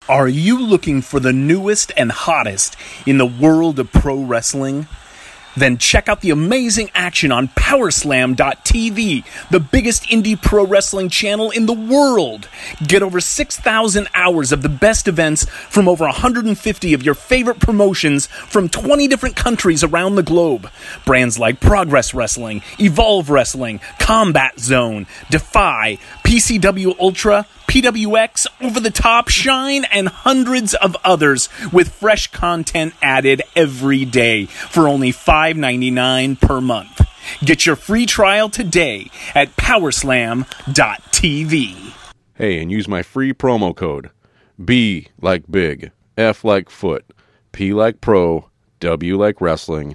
Are you looking for the newest and hottest in the world of pro wrestling? Then check out the amazing action on Powerslam.tv, the biggest indie pro wrestling channel in the world. Get over 6,000 hours of the best events from over 150 of your favorite promotions from 20 different countries around the globe. Brands like Progress Wrestling, Evolve Wrestling, Combat Zone, Defy, PCW Ultra, PWX, Over the Top, Shine, and hundreds of others with fresh content added every day for only $5.99 per month. Get your free trial today at Powerslam.tv. Hey, and use my free promo code. B like big, F like foot, P like pro, W like wrestling,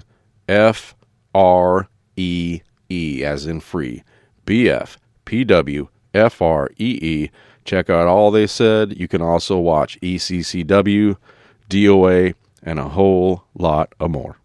FREE as in free. BF, PW, FREE. Check out All They Said. You can also watch ECCW, DOA, and a whole lot of more.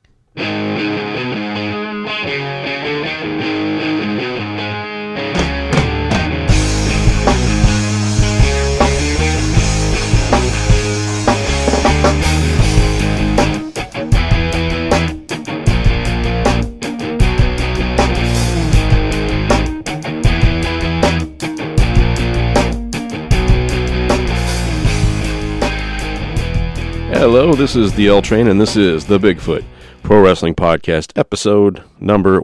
Hello, this is the L Train, and this is the Bigfoot Pro Wrestling Podcast, episode number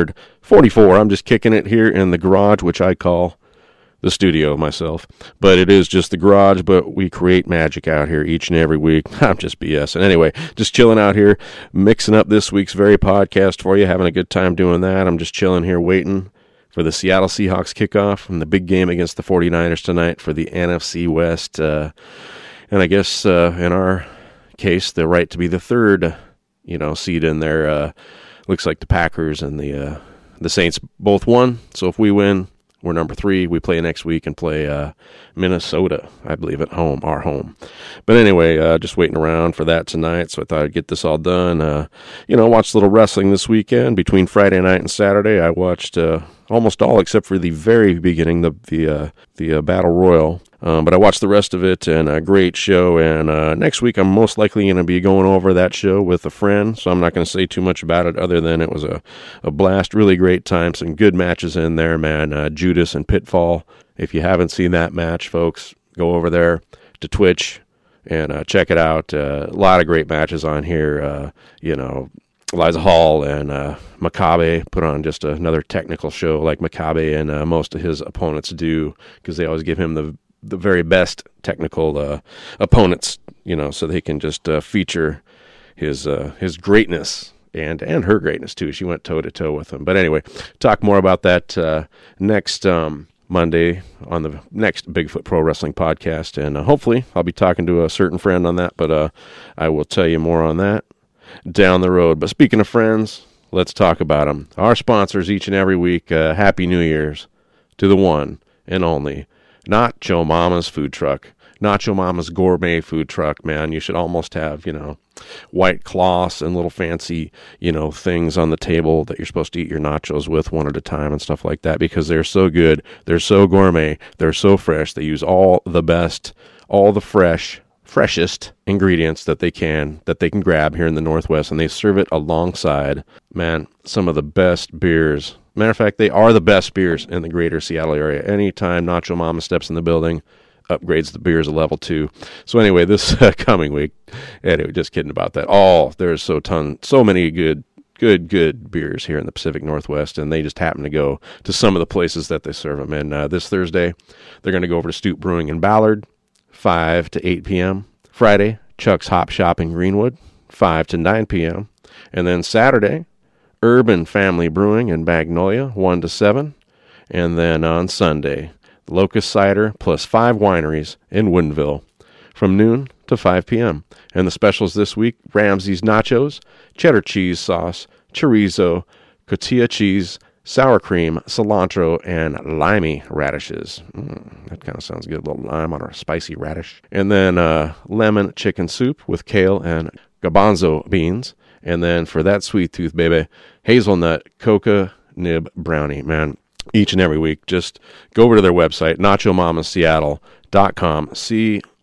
144. I'm just kicking it here in the garage, which I call the studio myself. But it is just the garage, but we create magic out here each and every week. I'm just BSing. Anyway, just chilling out here, mixing up this week's very podcast for you, having a good time doing that. I'm just chilling here waiting for the Seattle Seahawks kickoff and the big game against the 49ers tonight for the NFC West. And I guess in our case, the right to be the third, seed in there. Looks like the Packers and the Saints both won. So if we win, we're number 3. We play next week and play Minnesota, I believe, at home, our home. But anyway, just waiting around for that tonight. So I thought I'd get this all done. Watched a little wrestling this weekend. Between Friday night and Saturday, I watched almost all except for the very beginning, the Battle Royal. But I watched the rest of it, and a great show, and next week I'm most likely going to be going over that show with a friend, so I'm not going to say too much about it other than it was a blast, really great time, some good matches in there, man. Judas and Pitfall. If you haven't seen that match, folks, go over there to Twitch and check it out. A lot of great matches on here, Eliza Hall and Makabe put on just another technical show like Makabe and most of his opponents do, because they always give him the very best technical opponents, so they can just feature his greatness and her greatness too. She went toe to toe with him. But anyway, talk more about that next Monday on the next Bigfoot Pro Wrestling Podcast, and hopefully I'll be talking to a certain friend on that. But I will tell you more on that down the road. But speaking of friends, let's talk about them. Our sponsors each and every week. Happy New Year's to the one and only Nacho Mama's food truck. Nacho Mama's gourmet food truck, man. You should almost have, white cloths and little fancy, things on the table that you're supposed to eat your nachos with one at a time and stuff like that, because they're so good. They're so gourmet. They're so fresh. They use all the freshest ingredients that they can grab here in the Northwest, and they serve it alongside, man, some of the best beers. Matter of fact, they are the best beers in the greater Seattle area. Anytime Nacho Mama steps in the building, upgrades the beers a level 2. So anyway, this coming week, just kidding about that. There's so many good beers here in the Pacific Northwest, and they just happen to go to some of the places that they serve them. And this Thursday, they're going to go over to Stoop Brewing in Ballard, 5 to 8 p.m. Friday, Chuck's Hop Shop in Greenwood, 5 to 9 p.m. And then Saturday, Urban Family Brewing in Magnolia, 1 to 7. And then on Sunday, Locust Cider plus 5 wineries in Woodinville from noon to 5 p.m. And the specials this week, Ramsey's Nachos, cheddar cheese sauce, chorizo, cotija cheese, sour cream, cilantro, and limey radishes. That kind of sounds good. A little lime on a spicy radish. And then lemon chicken soup with kale and garbanzo beans. And then for that sweet tooth, baby, hazelnut coca nib brownie. Man, each and every week, just go over to their website, NachoMamaSeattle.com. See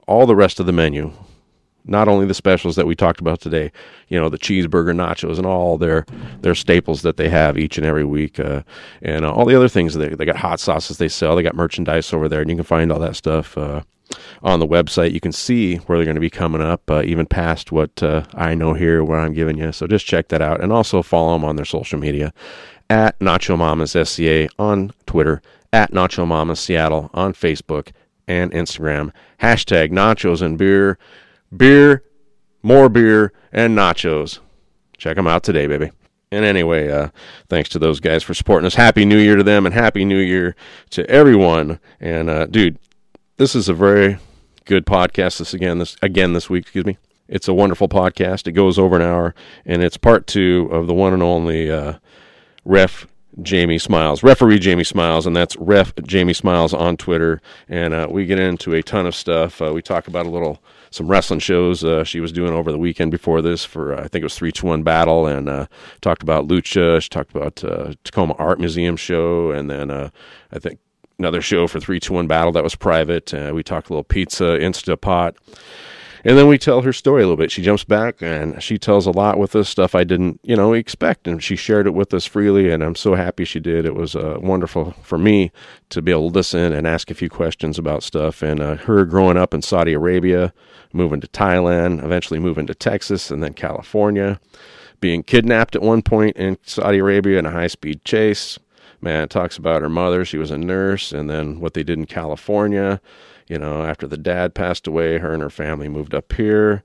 all the rest of the menu. Not only the specials that we talked about today, the cheeseburger, nachos, and all their staples that they have each and every week, and all the other things. They got hot sauces they sell. They got merchandise over there, and you can find all that stuff on the website. You can see where they're going to be coming up, even past what I know here, where I'm giving you. So just check that out, and also follow them on their social media at Nacho Mamas SCA on Twitter, at Nacho Mamas Seattle on Facebook and Instagram. Hashtag nachos and beer. Beer, more beer, and nachos. Check them out today, baby. And anyway, thanks to those guys for supporting us. Happy New Year to them, and Happy New Year to everyone. And, dude, this is a very good podcast this week. It's a wonderful podcast. It goes over an hour, and it's part 2 of the one and only Referee Jamie Smiles, and that's Ref Jamie Smiles on Twitter. And we get into a ton of stuff. We talk about some wrestling shows she was doing over the weekend before this for, I think it was 3-2-1 Battle, and talked about Lucha. She talked about Tacoma Art Museum show, and then I think another show for 3-2-1 Battle that was private. We talked a little pizza, Instapot. And then we tell her story a little bit. She jumps back, and she tells a lot with us, stuff I didn't, expect, and she shared it with us freely, and I'm so happy she did. It was wonderful for me to be able to listen and ask a few questions about stuff, and her growing up in Saudi Arabia, moving to Thailand, eventually moving to Texas, and then California, being kidnapped at one point in Saudi Arabia in a high-speed chase. Man, it talks about her mother. She was a nurse, and then what they did in California. After the dad passed away, her and her family moved up here.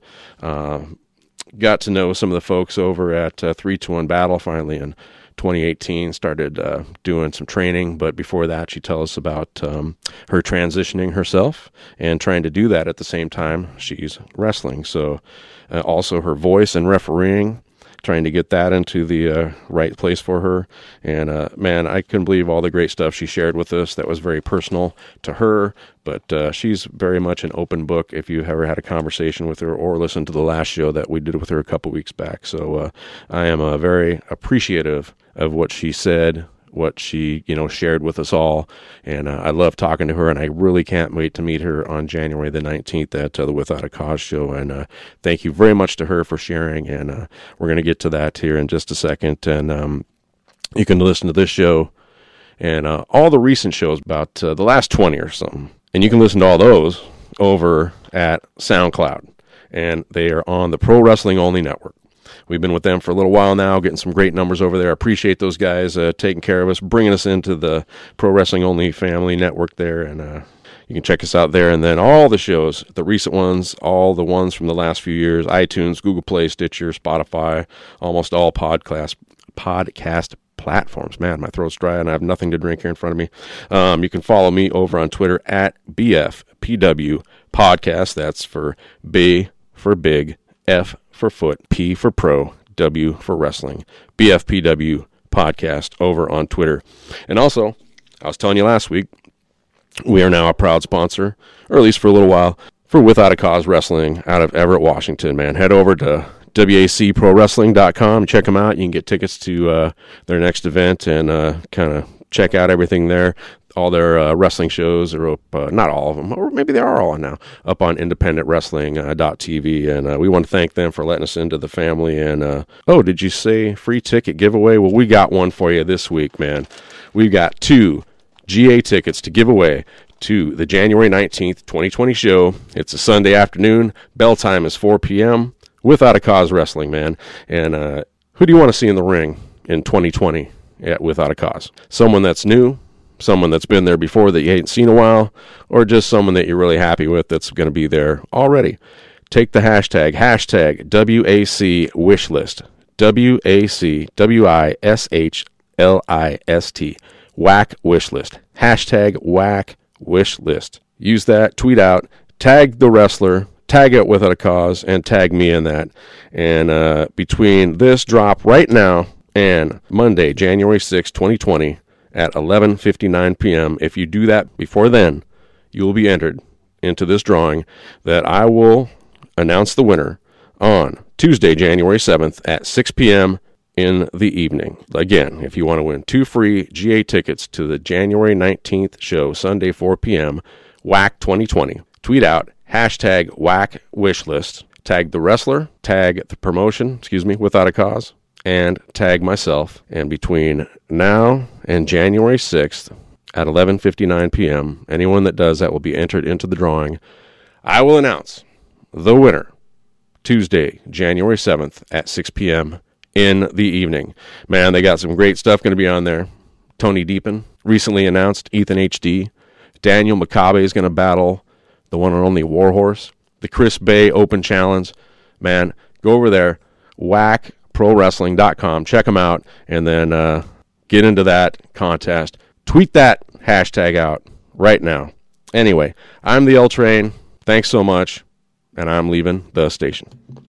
Got to know some of the folks over at 3-2-1 Battle finally in 2018. Started doing some training, but before that, she tells us about her transitioning herself and trying to do that at the same time she's wrestling. So also her voice and refereeing, trying to get that into the right place for her. And man, I couldn't believe all the great stuff she shared with us that was very personal to her, but she's very much an open book if you've ever had a conversation with her or listened to the last show that we did with her a couple weeks back. So I am very appreciative of what she said, what she, shared with us all. And I love talking to her, and I really can't wait to meet her on January the 19th at the Without a Cause show. And thank you very much to her for sharing. And we're going to get to that here in just a second. And you can listen to this show and all the recent shows about the last 20 or something. And you can listen to all those over at SoundCloud. And they are on the Pro Wrestling Only Network. We've been with them for a little while now, getting some great numbers over there. I appreciate those guys taking care of us, bringing us into the Pro Wrestling Only family network there. And you can check us out there. And then all the shows, the recent ones, all the ones from the last few years, iTunes, Google Play, Stitcher, Spotify, almost all podcast platforms. Man, my throat's dry and I have nothing to drink here in front of me. You can follow me over on Twitter at BFPW Podcast. That's for B for Big, F for Foot, P for Pro, W for Wrestling. BFPW Podcast over on Twitter. And also, I was telling you last week, we are now a proud sponsor, or at least for a little while, for Without a Cause Wrestling out of Everett, Washington, man. Head over to WACProWrestling.com. Check them out. You can get tickets to their next event and kind of check out everything there. All their wrestling shows are up, not all of them, or maybe they are all on now, up on independentwrestling.tv. And we want to thank them for letting us into the family. And, did you say free ticket giveaway? Well, we got one for you this week, man. We've got 2 GA tickets to give away to the January 19th, 2020 show. It's a Sunday afternoon. Bell time is 4 p.m. Without a Cause Wrestling, man. And who do you want to see in the ring in 2020 at Without a Cause? Someone that's new, someone that's been there before that you ain't seen a while, or just someone that you're really happy with that's going to be there already. Take the hashtag WAC Wishlist, WACWISHLIST, WAC Wishlist, hashtag WAC Wishlist. Use that, tweet out, tag the wrestler, tag it Without a Cause, and tag me in that. And between this drop right now and Monday, January 6, 2020, at 11:59 p.m., if you do that before then, you will be entered into this drawing that I will announce the winner on Tuesday, January 7th at 6 p.m. in the evening. Again, if you want to win 2 free GA tickets to the January 19th show, Sunday, 4 p.m., WAC 2020, tweet out hashtag whack wishlist, tag the wrestler, tag the promotion, without a cause, and tag myself. And between now and January 6th at 11:59 p.m., anyone that does that will be entered into the drawing. I will announce the winner Tuesday, January 7th at 6 p.m. in the evening. Man, they got some great stuff going to be on there. Tony Deepin recently announced Ethan HD. Daniel Makabe is going to battle the one and only Warhorse. The Chris Bay Open Challenge. Man, go over there, whackprowrestling.com. Check them out, and then get into that contest. Tweet that hashtag out right now. Anyway, I'm the L Train. Thanks so much, and I'm leaving the station.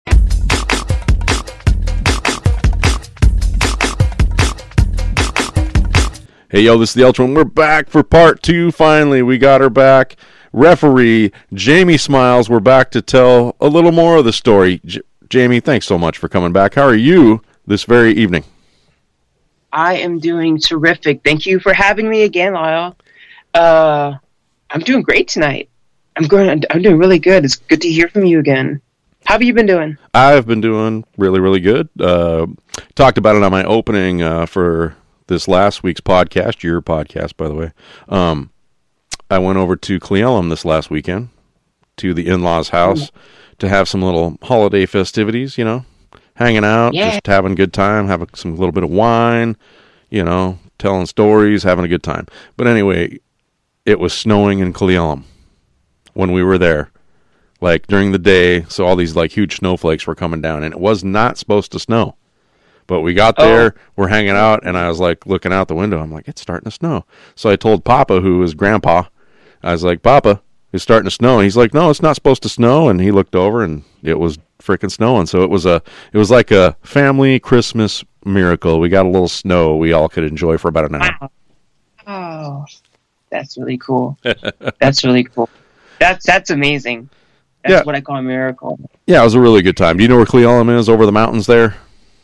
Hey, yo, this is the L Train. We're back for part 2. Finally, we got her back. Referee Jamie Smiles. We're back to tell a little more of the story. Jamie, thanks so much for coming back. How are you this very evening? I am doing terrific. Thank you for having me again, Lyle. I'm doing great tonight. I'm doing really good. It's good to hear from you again. How have you been doing? I've been doing really, really good. Talked about it on my opening for this last week's podcast, your podcast, by the way. I went over to Cle Elum this last weekend to the in-laws' house to have some little holiday festivities, hanging out, just having a good time, having some little bit of wine, telling stories, having a good time. But anyway, it was snowing in Cle Elum when we were there, like during the day. So all these like huge snowflakes were coming down, and it was not supposed to snow. But we got there, we're hanging out, and I was like looking out the window. I'm like, it's starting to snow. So I told Papa, who is Grandpa, I was like, Papa, it's starting to snow. And he's like, no, it's not supposed to snow. And he looked over, and it was freaking snowing. So it was like a family Christmas miracle. We got a little snow we all could enjoy for about an hour. Wow. Oh, that's really cool. That's really cool. That's amazing. That's what I call a miracle. Yeah, it was a really good time. Do you know where Cle Elum is, over the mountains there?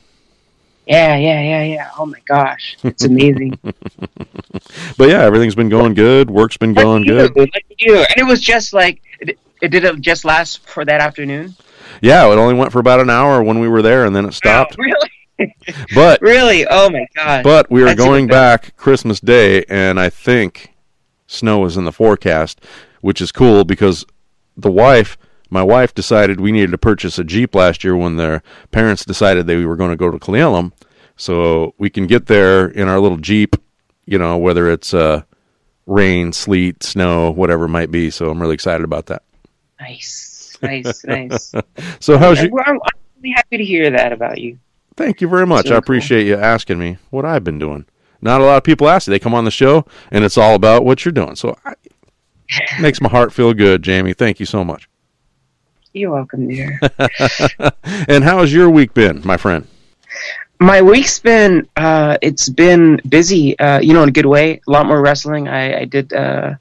Yeah. Oh my gosh, it's amazing. But yeah, everything's been going good. Work's been going good. Like you. And it was just like, it did just last for that afternoon? Yeah, it only went for about an hour when we were there, and then it stopped. Oh, really? But really? Oh my god. But we are going back Christmas Day, and I think snow is in the forecast, which is cool because my wife decided we needed to purchase a Jeep last year when their parents decided they were going to go to Cle Elum, so we can get there in our little Jeep, whether it's rain, sleet, snow, whatever it might be. So I'm really excited about that. Nice. So I'm really happy to hear that about you. Thank you very much. Really I appreciate you asking me what I've been doing. Not a lot of people ask you. They come on the show, and it's all about what you're doing. So it makes my heart feel good, Jamie. Thank you so much. You're welcome, dear. And how has your week been, my friend? My week's been, it's been busy, in a good way. A lot more wrestling. I did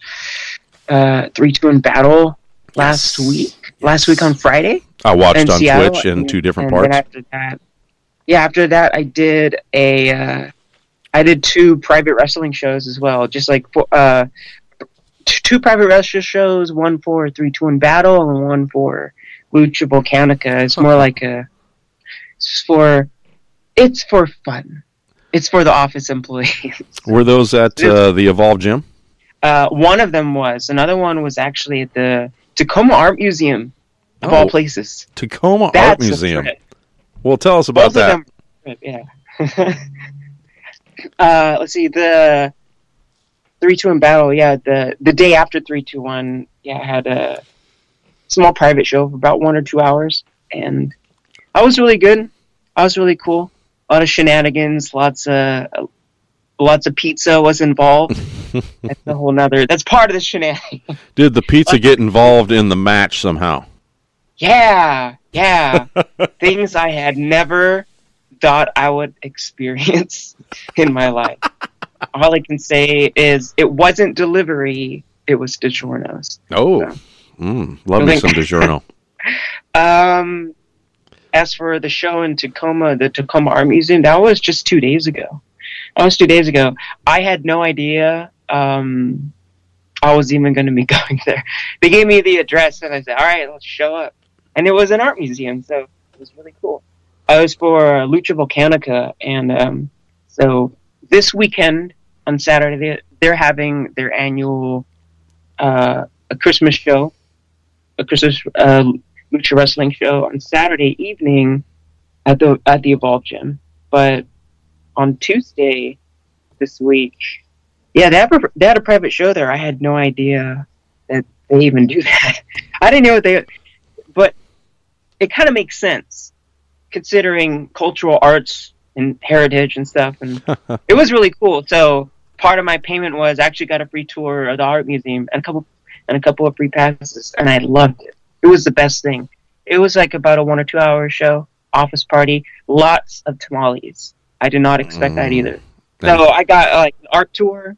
3-2 in battle last week on Friday. I watched on Seattle, Twitch in 2 different parts. After that, I did I did 2 private wrestling shows as well. Just like 2 private wrestling shows, one for 3-2 in battle and one for Lucha Volcanica. It's more like it's for fun. It's for the office employees. Were those at the Evolve Gym? One of them was. Another one was actually at the Tacoma Art Museum, of all places. Tacoma Art Museum. Well, tell us about that. Yeah. Let's see, the 3-2 in battle, the day after 3-2-1, I had a small private show for about 1 or 2 hours, and I was really good. I was really cool. A lot of shenanigans, lots of pizza was involved. That's part of the shenanigans. Did the pizza get involved in the match somehow? Yeah. Things I had never thought I would experience in my life. All I can say is it wasn't delivery, it was DiGiorno's. Oh, so. Love me some DiGiorno. As for the show in Tacoma, the Tacoma Art Museum, that was just 2 days ago. I had no idea I was even going to be going there. They gave me the address, and I said, all right, let's show up. And it was an art museum, so it was really cool. I was for Lucha Volcanica, and so this weekend on Saturday, they're having their annual a Christmas show, a Christmas Lucha Wrestling show on Saturday evening at the Evolve Gym. But on Tuesday this week, yeah, they had a private show there. I had no idea that they even do that. I didn't know what they, but it kind of makes sense considering cultural arts and heritage and stuff. And it was really cool. So part of my payment was I actually got a free tour of the art museum and a couple of free passes, and I loved it. It was the best thing. It was like about a 1 or 2 hour show, office party, lots of tamales. I did not expect that either. So I got like an art tour,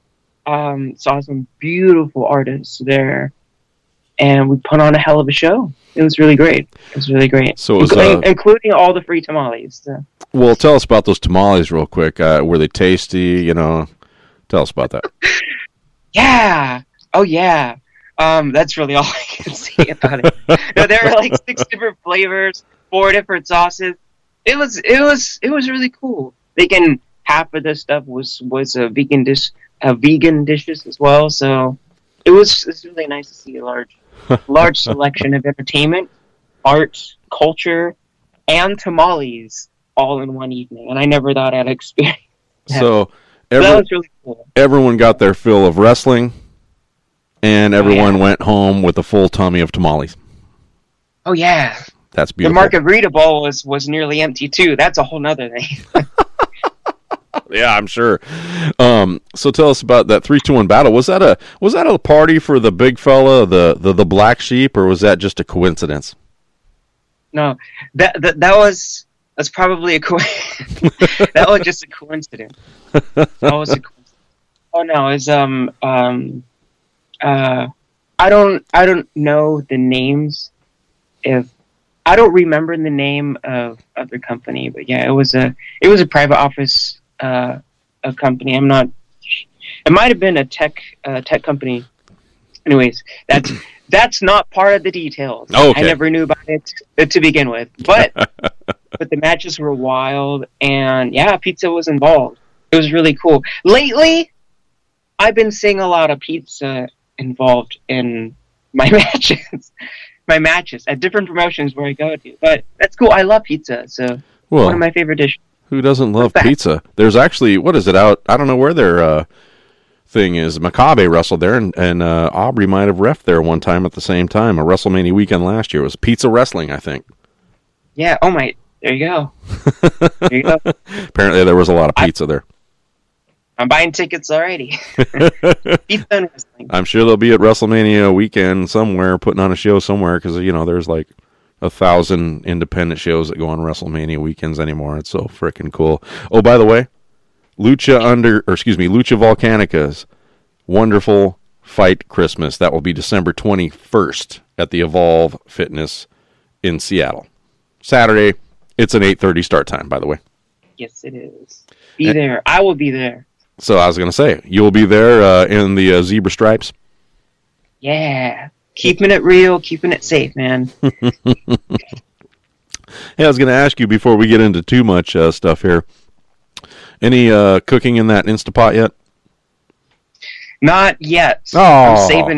saw some beautiful artists there, and we put on a hell of a show. It was really great. So it was, including all the free tamales. So. Well, tell us about those tamales real quick. Were they tasty? Tell us about that. Yeah. Oh, yeah. That's really all I can say about it. No, there were like 6 different flavors, 4 different sauces. It was really cool. Half of the stuff was a vegan dishes as well. So it's really nice to see a large selection of entertainment, art, culture, and tamales all in one evening. And I never thought I'd experience that. So that was really cool. Everyone got their fill of wrestling, and everyone went home with a full tummy of tamales. Oh, yeah. That's beautiful. The Margarita Bowl was nearly empty, too. That's a whole nother thing. Yeah, I'm sure. So tell us about that 3-2-1 battle. Was that a party for the big fella, the black sheep, or was that just a coincidence? No, that's probably that was just a coincidence. Oh no, it's I don't know the names. I don't remember the name of their company, but yeah, it was a private office a company. I'm not. It might have been a tech company. Anyways, that's not part of the details. Oh, okay. I never knew about it to begin with, but the matches were wild, and yeah, pizza was involved. It was really cool. Lately, I've been seeing a lot of pizza involved in my matches. My matches at different promotions where I go to, but that's cool. I love pizza, so one of my favorite dishes. Who doesn't love pizza? There's actually, what is it out? I don't know where their thing is. Makabe wrestled there, and Aubrey might have reffed there one time at the same time. A WrestleMania weekend last year. It was pizza wrestling, I think. Yeah. Oh my. There you go. There you go. Apparently, there was a lot of pizza there. I'm buying tickets already. Pizza and wrestling. I'm sure they'll be at WrestleMania weekend somewhere, putting on a show somewhere, because there's like 1,000 independent shows that go on WrestleMania weekends anymore. It's so freaking cool. Oh, by the way, Lucha Volcanica's Wonderful Fight Christmas. That will be December 21st at the Evolve Fitness in Seattle. Saturday, it's an 8:30 start time, by the way. Yes, it is. Be there. I will be there. So I was going to say, you'll be there in the zebra stripes? Yeah. Keeping it real, keeping it safe, man. Hey, I was going to ask you before we get into too much stuff here. Any cooking in that Instapot yet? Not yet. Oh. I'm saving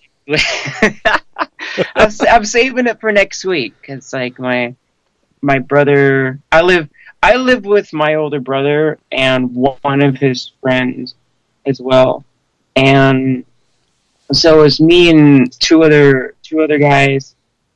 it. I'm saving it for next week. It's like my brother. I live with my older brother and one of his friends as well, and so it's me and two other guys,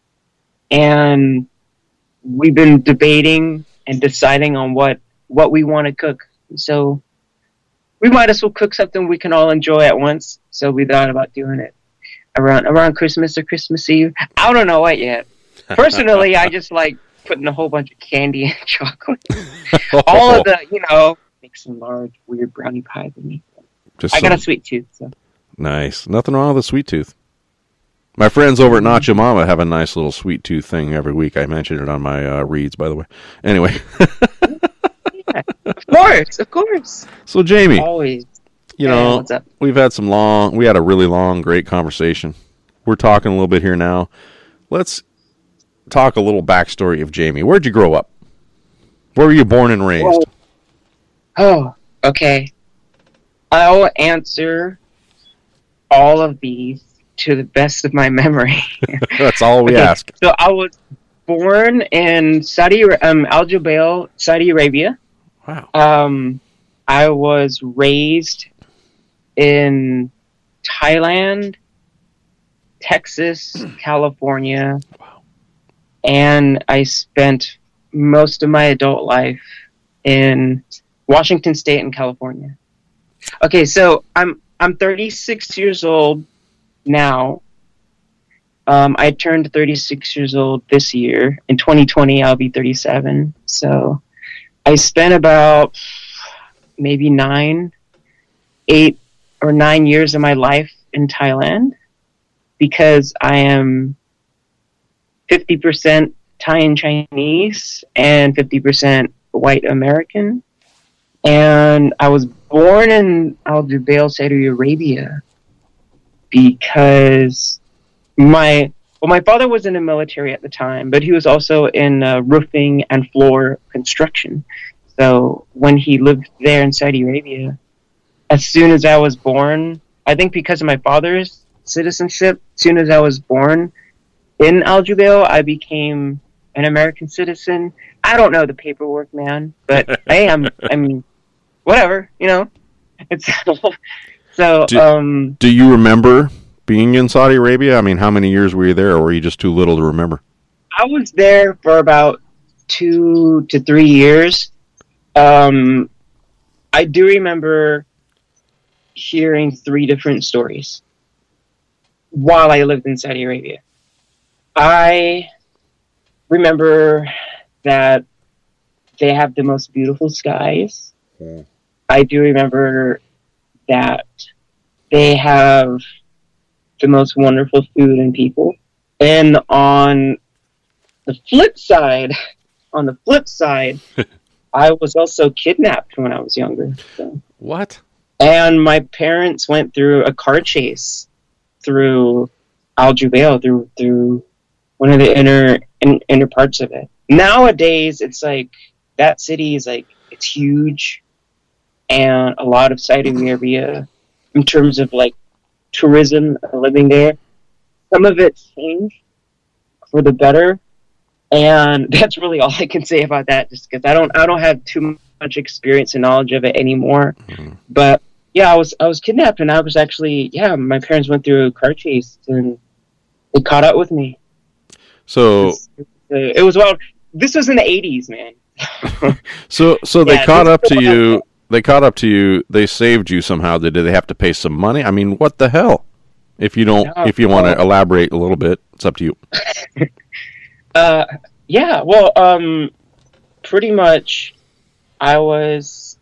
and we've been debating and deciding on what we want to cook. So we might as well cook something we can all enjoy at once. So we thought about doing it around Christmas or Christmas Eve. I don't know what yet. Personally, I just like putting a whole bunch of candy and chocolate. All of the, make some large, weird brownie pies. I got a sweet tooth, so. Nice. Nothing wrong with a sweet tooth. My friends over at Nacho Mama have a nice little sweet tooth thing every week. I mentioned it on my reads, by the way. Anyway. Yeah, of course. So, Jamie. Always. You know, what's up? we had a really long, great conversation. We're talking a little bit here now. Let's talk a little backstory of Jamie. Where'd you grow up? Where were you born and raised? Oh, okay. I'll answer all of these to the best of my memory. That's all we ask. So I was born in Al Jubail, Saudi Arabia. Wow. I was raised in Thailand, Texas, California, and I spent most of my adult life in Washington State and California. Okay, so I'm 36 years old now. I turned 36 years old this year. In 2020, I'll be 37. So I spent about maybe 8 or 9 years of my life in Thailand because I am 50% Thai and Chinese and 50% white American. And I was born in Al Jubail, Saudi Arabia because my father was in the military at the time, but he was also in roofing and floor construction. So when he lived there in Saudi Arabia, as soon as I was born, I think because of my father's citizenship, as soon as I was born in Al Jubail, I became an American citizen. I don't know the paperwork, man, but I mean, whatever, you know. It's so. Do you remember being in Saudi Arabia? I mean, how many years were you there, or were you just too little to remember? I was there for about 2 to 3 years. I do remember hearing 3 different stories while I lived in Saudi Arabia. I remember that they have the most beautiful skies. Mm. I do remember that they have the most wonderful food and people. And on the flip side, I was also kidnapped when I was younger. So. What? And my parents went through a car chase through Al Jubail, through one of the inner parts of it. Nowadays, it's like that city is like it's huge, and a lot of Saudi Arabia in terms of like tourism living there. Some of it's changed for the better, and that's really all I can say about that. Just because I don't have too much experience and knowledge of it anymore. Mm-hmm. But yeah, I was kidnapped, and I was actually my parents went through a car chase, and they caught up with me. So it was wild. This was in the 80s, man. so they caught up to you. They caught up to you. They saved you somehow. Did they have to pay some money? I mean, what the hell? If you don't, if you want to elaborate a little bit, it's up to you. Pretty much, I was,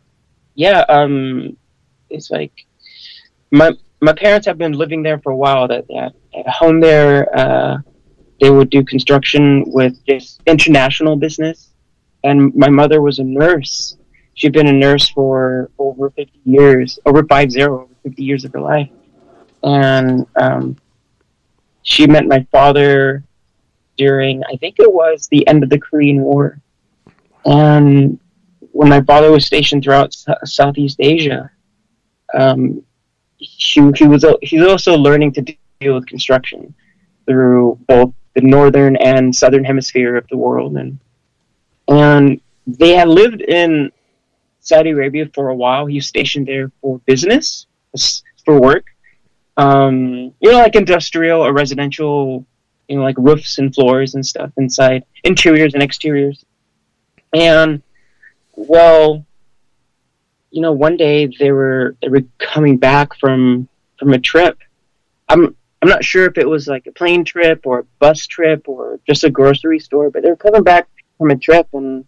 it's like my parents have been living there for a while. That at home there, they would do construction with this international business, and my mother was a nurse. She'd been a nurse for over 50 years of her life. And she met my father during, I think it was the end of the Korean War. And when my father was stationed throughout Southeast Asia, he's also learning to deal with construction through both the northern and southern hemisphere of the world. And they had lived in Saudi Arabia for a while. He was stationed there for business, for work. Like industrial or residential, like roofs and floors and stuff inside, interiors and exteriors. And one day they were coming back from a trip. I'm not sure if it was like a plane trip or a bus trip or just a grocery store, but they were coming back from a trip, and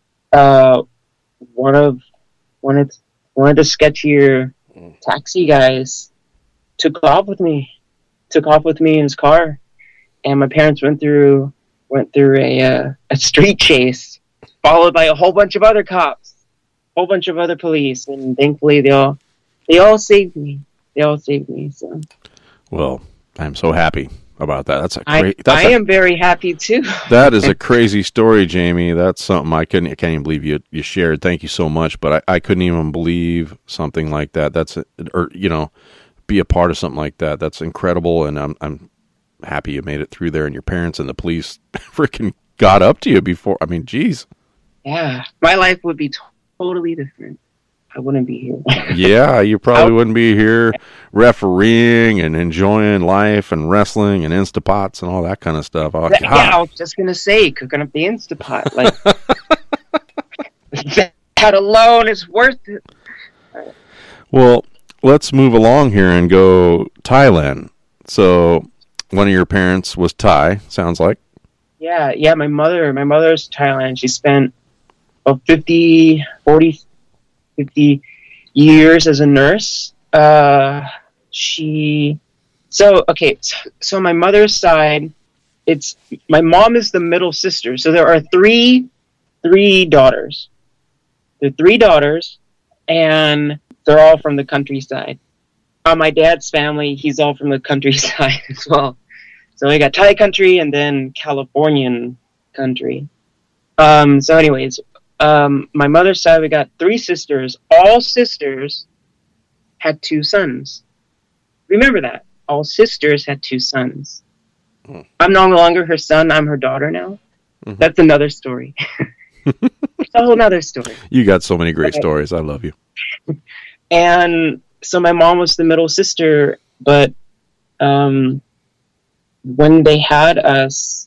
one of the sketchier taxi guys took off with me in his car, and my parents went through a street chase, followed by a whole bunch of other cops, whole bunch of other police, and thankfully they They all saved me. So. Well, I'm so happy about that. That's I am very happy too. That is a crazy story, Jamie. That's something I can't even believe you shared. Thank you so much, but I couldn't even believe something like that. Be a part of something like that. That's incredible, and I'm happy you made it through there, and your parents and the police freaking got up to you before. I mean, geez. Yeah, my life would be totally different. I wouldn't be here. Yeah, you probably wouldn't be here refereeing and enjoying life and wrestling and Instapots and all that kind of stuff. Oh, yeah, I was just going to say, cooking up the Instapot. Like, that alone is worth it. Well, let's move along here and go Thailand. So, one of your parents was Thai, sounds like. Yeah, my mother's Thailand. She spent 50 years as a nurse. So my mother's side, my mom is the middle sister. So there are three daughters. There are 3 daughters, and they're all from the countryside. On my dad's family, he's all from the countryside as well. So we got Thai country and then Californian country. So anyways, my mother's side, we got 3 sisters. All sisters had 2 sons. Remember that. All sisters had 2 sons. I'm no longer her son. I'm her daughter now. Mm-hmm. That's another story. It's a whole other story. You got so many great stories. I love you. And so my mom was the middle sister, but when they had us,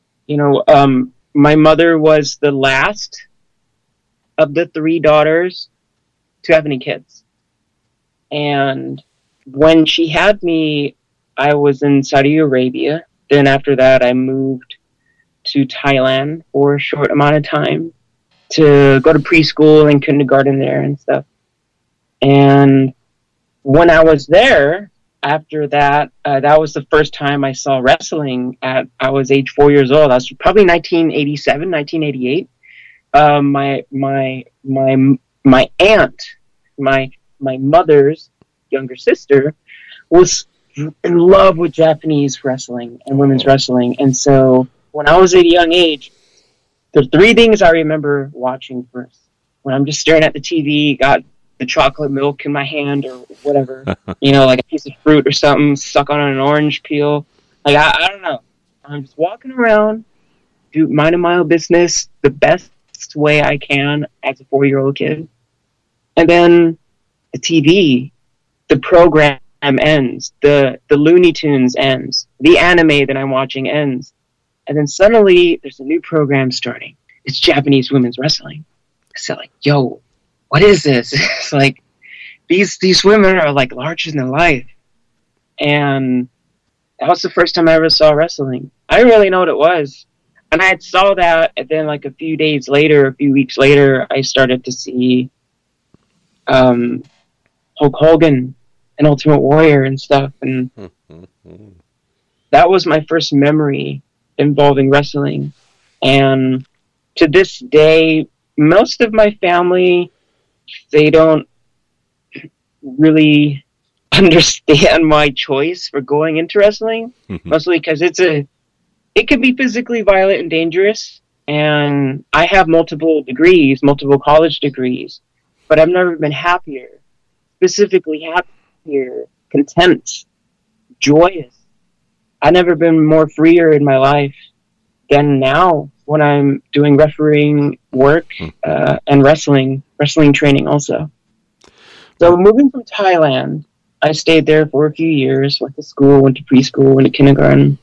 my mother was the last of the 3 daughters to have any kids. And when she had me, I was in Saudi Arabia. Then after that, I moved to Thailand for a short amount of time to go to preschool and kindergarten there and stuff. And when I was there, after that, that was the first time I saw wrestling I was age 4 years old. I was probably 1987, 1988. My aunt, my mother's younger sister, was in love with Japanese wrestling and women's wrestling. And so when I was at a young age, the 3 things I remember watching first. When I'm just staring at the TV, got the chocolate milk in my hand or whatever, like a piece of fruit or something, stuck on an orange peel. Like, I don't know. I'm just walking around, minding my own business the best way I can as a 4-year-old kid. And then the TV, the program ends, the Looney Tunes ends, the anime that I'm watching ends. And then suddenly there's a new program starting. It's Japanese women's wrestling. So like, yo, what is this? It's like, these women are like larger than life. And that was the first time I ever saw wrestling. I didn't really know what it was. And I had saw that, and then like a few weeks later, I started to see Hulk Hogan and Ultimate Warrior and stuff. And that was my first memory involving wrestling. And to this day, most of my family, they don't really understand my choice for going into wrestling, mostly because it can be physically violent and dangerous. And I have multiple college degrees, but I've never been happier, specifically happier, content, joyous. I've never been more freer in my life than now when I'm doing refereeing work and wrestling training also. So moving from Thailand, I stayed there for a few years, went to school, went to preschool, went to kindergarten.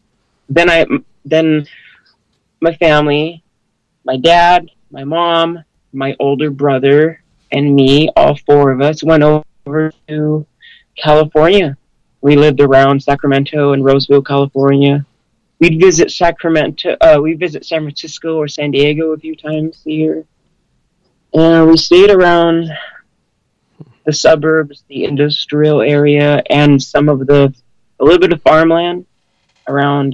Then my family, my dad, my mom, my older brother, and me, all 4 of us, went over to California. We lived around Sacramento and Roseville, California. We'd visit San Francisco or San Diego a few times a year. And we stayed around the suburbs, the industrial area, and a little bit of farmland around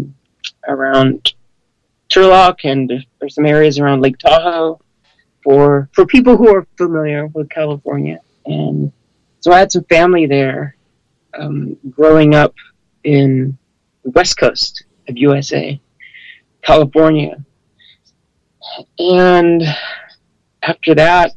Turlock, and there's some areas around Lake Tahoe for people who are familiar with California. And So I had some family there growing up in the West Coast of USA, California. And after that,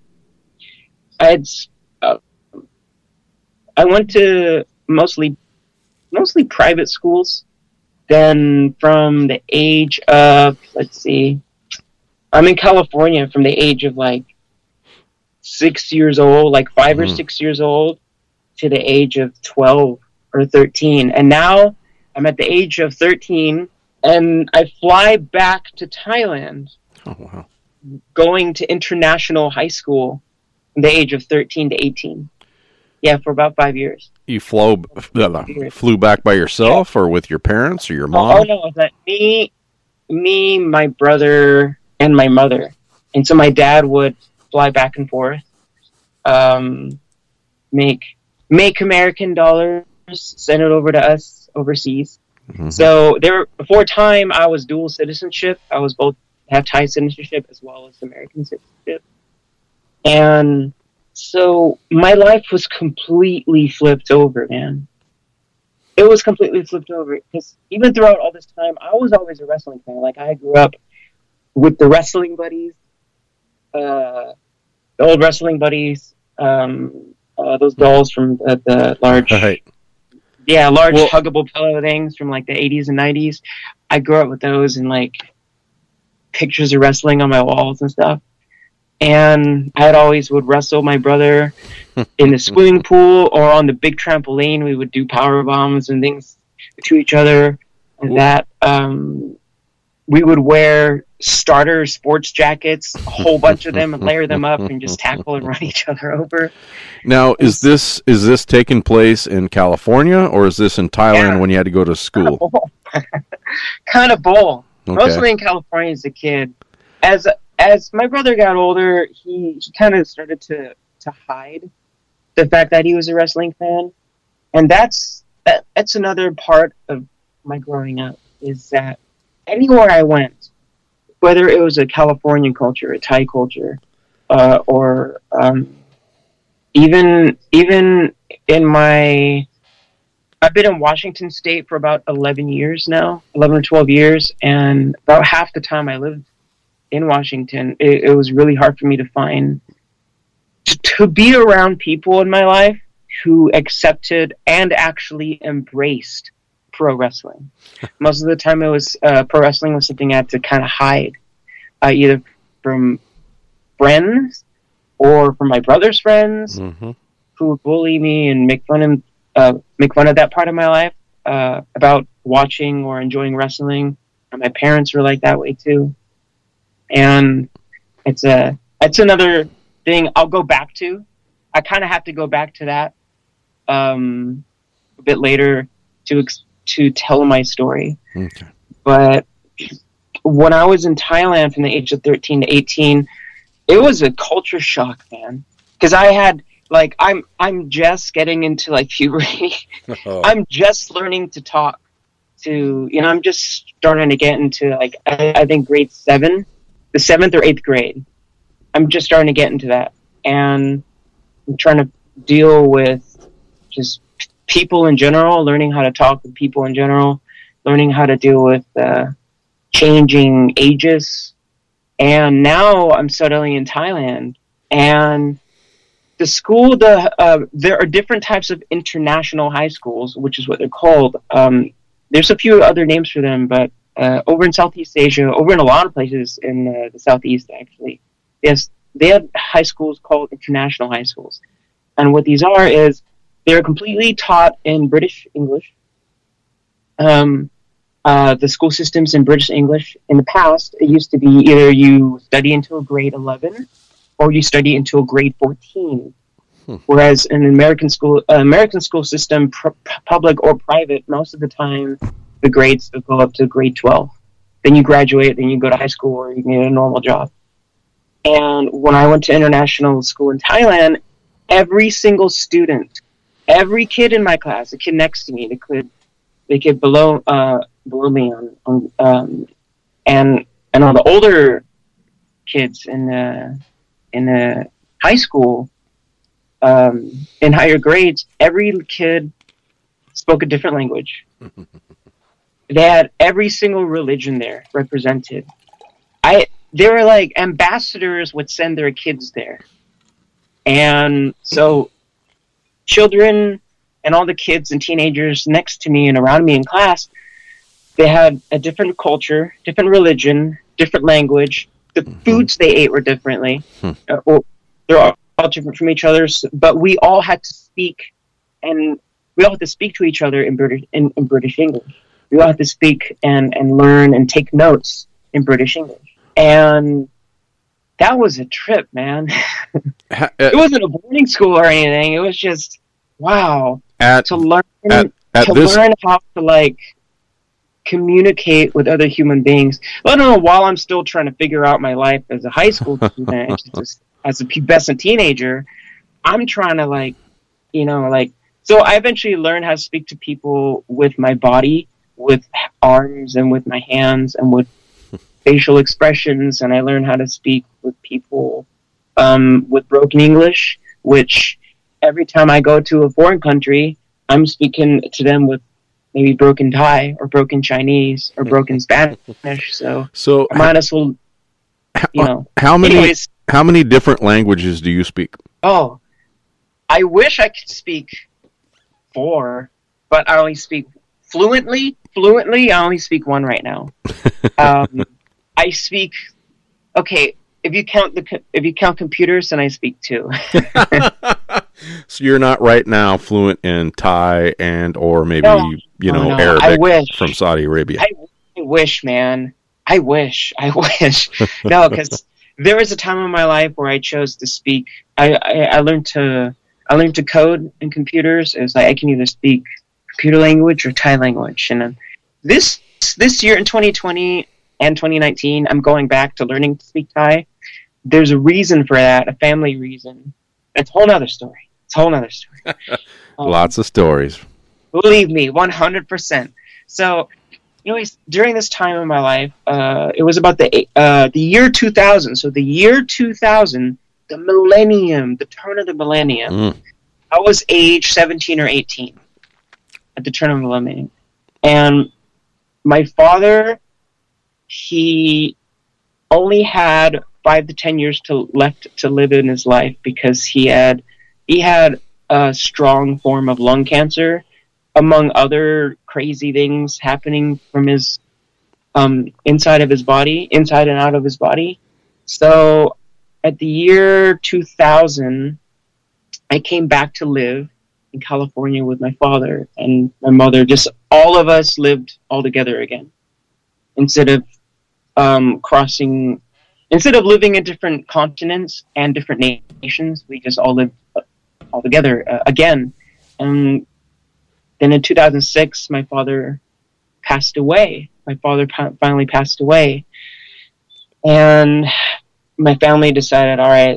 I went to mostly private schools. Then from the age of, I'm in California from the age of like 6 years old, like 5 or 6 years old, to the age of 12 or 13. And now I'm at the age of 13 and I fly back to Thailand. Oh, wow. Going to international high school from the age of 13 to 18. Yeah, for about 5 years. You flew back by yourself or with your parents or your mom? Oh, no, it was like me, my brother, and my mother. And so my dad would fly back and forth, make American dollars, send it over to us overseas. Mm-hmm. So before time, I was dual citizenship. I was both have Thai citizenship as well as American citizenship. And so my life was completely flipped over, man. It was completely flipped over because even throughout all this time, I was always a wrestling fan. Like I grew up with the wrestling buddies, the old wrestling buddies, those dolls from the large, right. Huggable pillow things from like the 80s and 90s. I grew up with those and like pictures of wrestling on my walls and stuff. And I always would wrestle my brother in the swimming pool or on the big trampoline. We would do power bombs and things to each other. And that we would wear starter sports jackets, a whole bunch of them, and layer them up and just tackle and run each other over. Now, is this taking place in California or is this in Thailand when you had to go to school? Kind of both. Okay. Mostly in California as a kid. As my brother got older, he kind of started to hide the fact that he was a wrestling fan. And that's another part of my growing up, is that anywhere I went, whether it was a Californian culture, a Thai culture, or even in my... I've been in Washington State for about 11 years now, 11 or 12 years, and about half the time I lived in Washington, it was really hard for me to find... To be around people in my life who accepted and actually embraced pro wrestling. Most of the time it was pro wrestling was something I had to kind of hide, either from friends or from my brother's friends who would bully me and make fun of that part of my life about watching or enjoying wrestling. And my parents were like that way too. And it's another thing I'll go back to. I kind of have to go back to that a bit later to tell my story. Okay. But when I was in Thailand from the age of 13 to 18, it was a culture shock, man. Because I had I'm just getting into like puberty. Oh. I'm just learning to talk to, I'm just starting to get into like, I think grade 7, the 7th or 8th grade. I'm just starting to get into that. And I'm trying to deal with just people in general, learning how to talk with people in general, learning how to deal with changing ages. And now I'm settling in Thailand. And the school, there are different types of international high schools, which is what they're called. There's a few other names for them, but over in Southeast Asia, over in a lot of places in the Southeast, actually, yes, they have high schools called international high schools. And what these are is they're completely taught in British English. The school systems in British English, in the past, it used to be either you study until grade 11 or you study until grade 14. Whereas in an American school system, public or private, most of the time, the grades will go up to grade 12. Then you graduate, then you go to high school or you can get a normal job. And when I went to international school in Thailand, every single student, every kid in my class, the kid next to me, the kid below me, and all the older kids in the high school, in higher grades, every kid spoke a different language. They had every single religion there represented. They were like ambassadors would send their kids there. And so children and all the kids and teenagers next to me and around me in class, they had a different culture, different religion, different language. The foods they ate were differently. They're all different from each other, but we all had to speak, and we all had to speak to each other in British English. We all had to speak and learn and take notes in British English. And that was a trip, man. It wasn't a boarding school or anything. It was just, wow. To learn how to, like, communicate with other human beings. I don't know, while I'm still trying to figure out my life as a high school student, as a pubescent teenager, I'm trying to, like, so I eventually learned how to speak to people with my body, with arms and with my hands and with facial expressions, and I learned how to speak with people with broken English, which every time I go to a foreign country, I'm speaking to them with maybe broken Thai or broken Chinese or broken Spanish. So I might as well, How many Anyways, how many different languages do you speak? Oh, I wish I could speak 4, but I only speak fluently. I only speak 1 right now. I speak. Okay, if you count computers, then I speak 2. So you're not right now fluent in Thai and or maybe No. Arabic from Saudi Arabia. I wish, man. I wish. No, because there was a time in my life where I chose to speak. I learned to code in computers. It was like I can either speak computer language or Thai language. And this year in 2020 and 2019, I'm going back to learning to speak Thai. There's a reason for that, a family reason. It's a whole nother story. Lots of stories. Believe me, 100%. So, anyways, during this time in my life, it was about the year 2000. So the year 2000, the millennium, the turn of the millennium. I was age 17 or 18 at the turn of the millennium. And my father, he only had 5 to 10 years left to live in his life because he had a strong form of lung cancer, among other crazy things happening from his inside and out of his body. So at the year 2000, I came back to live in California with my father and my mother. Just all of us lived all together again. Instead of living in different continents and different nations, we just all lived all together again. And then in 2006, my father passed away. My father finally passed away. And my family decided, all right,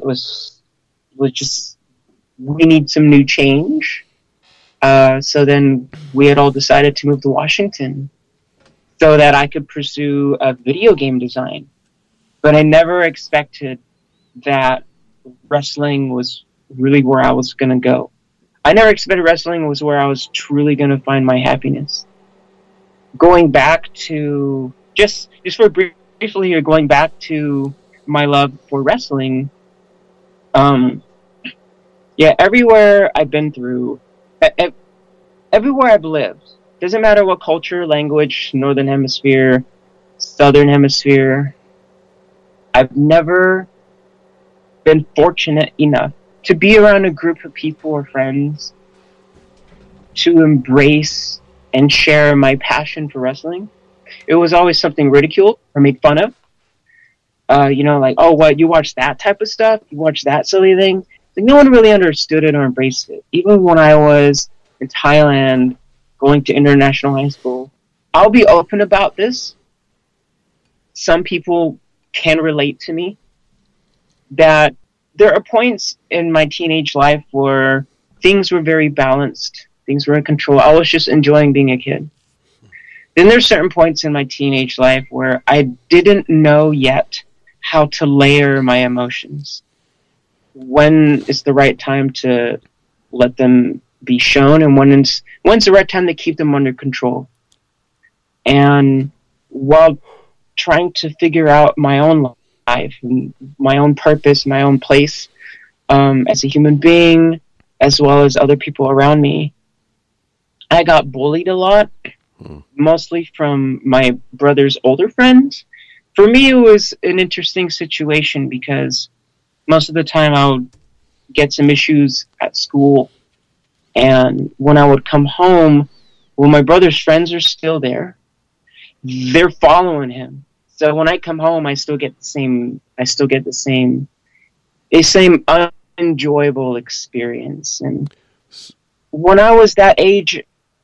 we need some new change. So then we had all decided to move to Washington so that I could pursue a video game design. But I never expected that wrestling was really where I was going to go. I never expected wrestling was where I was truly going to find my happiness. Going back to, just for briefly here, going back to my love for wrestling, everywhere I've been through, everywhere I've lived, doesn't matter what culture, language, Northern Hemisphere, Southern Hemisphere, I've never been fortunate enough to be around a group of people or friends to embrace and share my passion for wrestling. It was always something ridiculed or made fun of. Like, oh, what, you watch that type of stuff? You watch that silly thing? Like, no one really understood it or embraced it. Even when I was in Thailand going to international high school, I'll be open about this. Some people can relate to me that there are points in my teenage life where things were very balanced. Things were in control. I was just enjoying being a kid. Then there's certain points in my teenage life where I didn't know yet how to layer my emotions. when is the right time to let them be shown, and when's the right time to keep them under control. And while trying to figure out my own life, my own purpose, my own place as a human being, as well as other people around me, I got bullied a lot, mostly from my brother's older friends. For me, it was an interesting situation because most of the time I would get some issues at school, and when I would come home, well, my brother's friends are still there. They're following him. So when I come home, I still get the same unenjoyable experience. And when I was that age,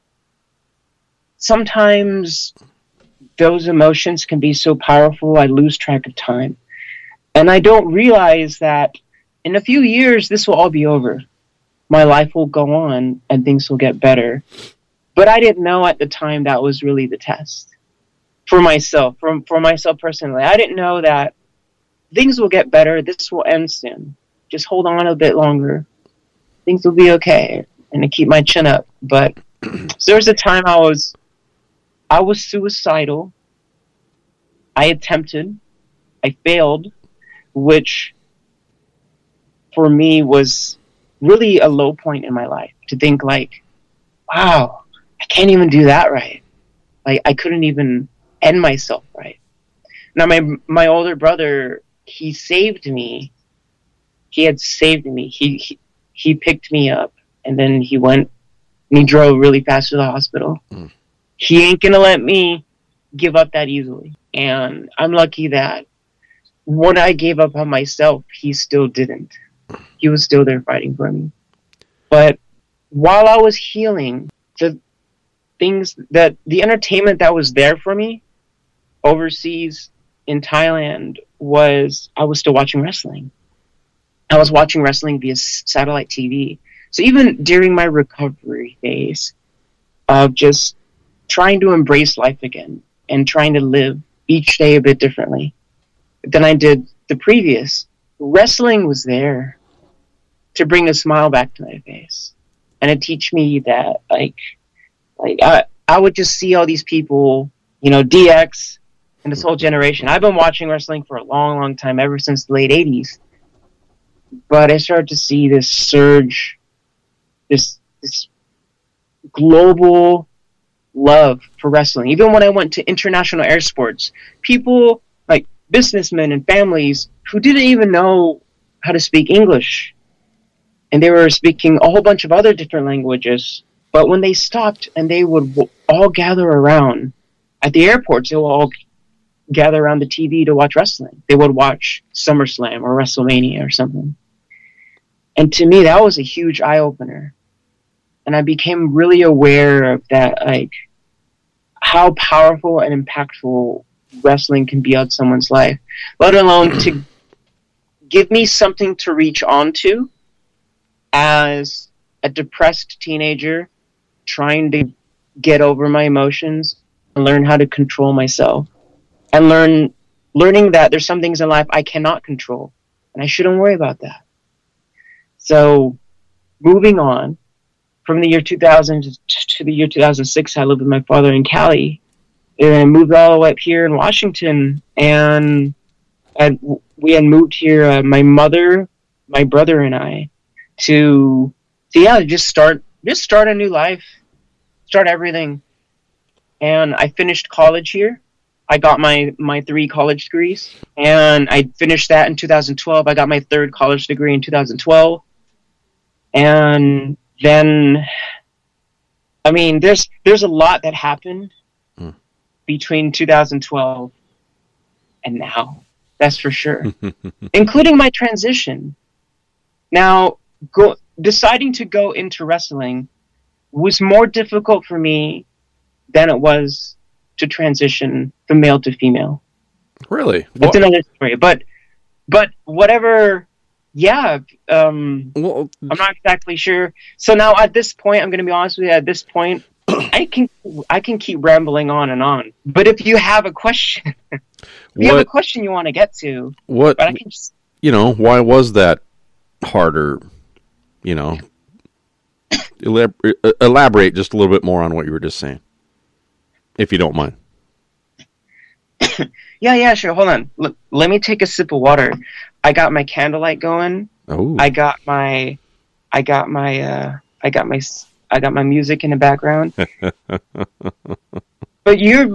sometimes those emotions can be so powerful, I lose track of time. And I don't realize that in a few years, this will all be over. My life will go on and things will get better. But I didn't know at the time that was really the test. For myself personally, I didn't know that things will get better. This will end soon. Just hold on a bit longer. Things will be okay. And to keep my chin up. But there was a time I was suicidal. I attempted. I failed, which for me was really a low point in my life. To think like, wow, I can't even do that right. Like, I couldn't even end myself right. Now, my older brother, he saved me. He had saved me. He picked me up, and then he went and he drove really fast to the hospital. He ain't gonna let me give up that easily. And I'm lucky that when I gave up on myself, he still didn't. He was still there fighting for me. But while I was healing, the entertainment that was there for me overseas in Thailand was I was still watching wrestling. I was watching wrestling via satellite TV. So even during my recovery phase of just trying to embrace life again and trying to live each day a bit differently than I did the previous, wrestling was there to bring a smile back to my face and to teach me that I would just see all these people, DX and this whole generation. I've been watching wrestling for a long, long time, ever since the late 80s. But I started to see this surge, this global love for wrestling. Even when I went to international air sports, people like businessmen and families who didn't even know how to speak English, and they were speaking a whole bunch of other different languages. But when they stopped and they would all gather around at the airports, they would all gather around the TV to watch wrestling. They would watch SummerSlam or WrestleMania or something. And to me, that was a huge eye-opener. And I became really aware of that, like, how powerful and impactful wrestling can be on someone's life, let alone to give me something to reach onto as a depressed teenager trying to get over my emotions and learn how to control myself, and learning that there's some things in life I cannot control and I shouldn't worry about that. So moving on from the year 2000 to the year 2006, I lived with my father in Cali, and I moved all the way up here in Washington, and we had moved here, my mother, my brother, and I, to just start a new life, start everything. And I finished college here. I got my 3 college degrees, and I finished that in 2012. I got my 3rd college degree in 2012. And then, I mean, there's a lot that happened between 2012 and now. That's for sure. Including my transition. Now, deciding to go into wrestling was more difficult for me than it was to transition from male to female. Really? It's another story. But whatever, yeah. I'm not exactly sure. So now at this point, I'm going to be honest with you, at this point, I can keep rambling on and on. But if you have a question, you want to get to, what, but I can just, why was that harder, you know, elaborate just a little bit more on what you were just saying, if you don't mind. Yeah, sure. Hold on. Let me take a sip of water. I got my candlelight going. Oh. I got my music in the background. But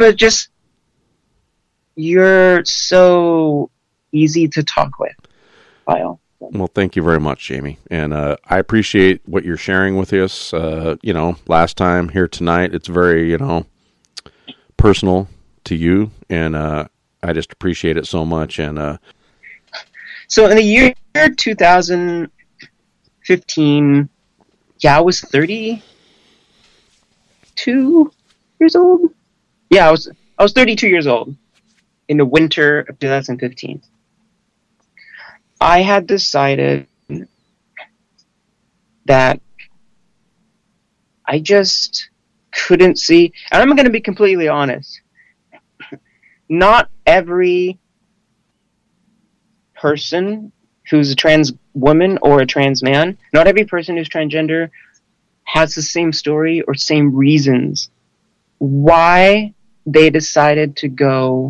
you're so easy to talk with, Lyle. Well, thank you very much, Jamie. And I appreciate what you're sharing with us. Last time here tonight, it's very, personal to you. And I just appreciate it so much. And so in the year 2015, I was 32 years old. Yeah, I was 32 years old in the winter of 2015. I had decided that I just couldn't see, and I'm going to be completely honest, not every person who's a trans woman or a trans man, not every person who's transgender has the same story or same reasons why they decided to go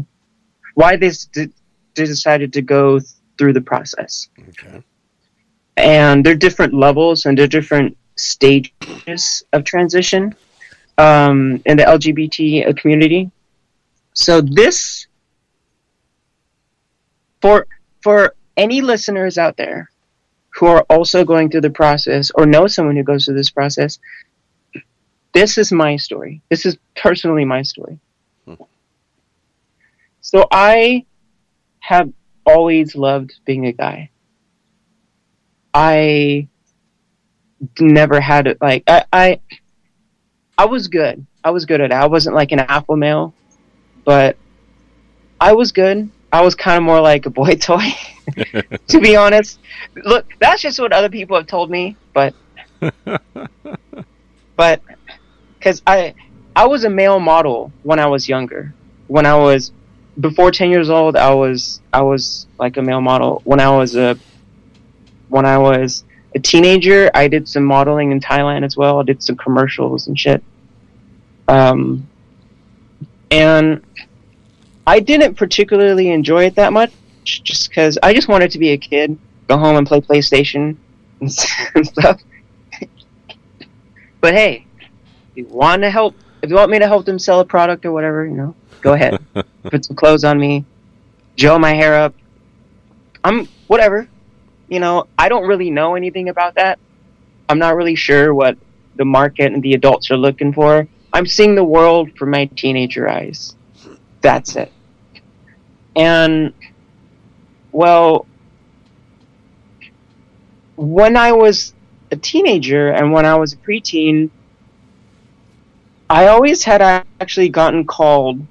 through the process. Okay. And there are different levels and there are different stages of transition in the LGBT community. So this, for any listeners out there who are also going through the process or know someone who goes through this process, this is my story. This is personally my story. So I have always loved being a guy. I never had it like I was good. I was good at it. I wasn't like an alpha male, but I was good. I was kind of more like a boy toy, to be honest. Look, that's just what other people have told me, but because I was a male model when I was younger. When I was before 10 years old, I was like a male model. When I was a teenager, I did some modeling in Thailand as well. I did some commercials and shit. And I didn't particularly enjoy it that much, just because I just wanted to be a kid, go home and play PlayStation and stuff. But hey, if you want me to help them sell a product or whatever, go ahead. Put some clothes on me, gel my hair up. I'm whatever. I don't really know anything about that. I'm not really sure what the market and the adults are looking for. I'm seeing the world from my teenager eyes. That's it. And, well, when I was a teenager and when I was a preteen, I always had actually gotten called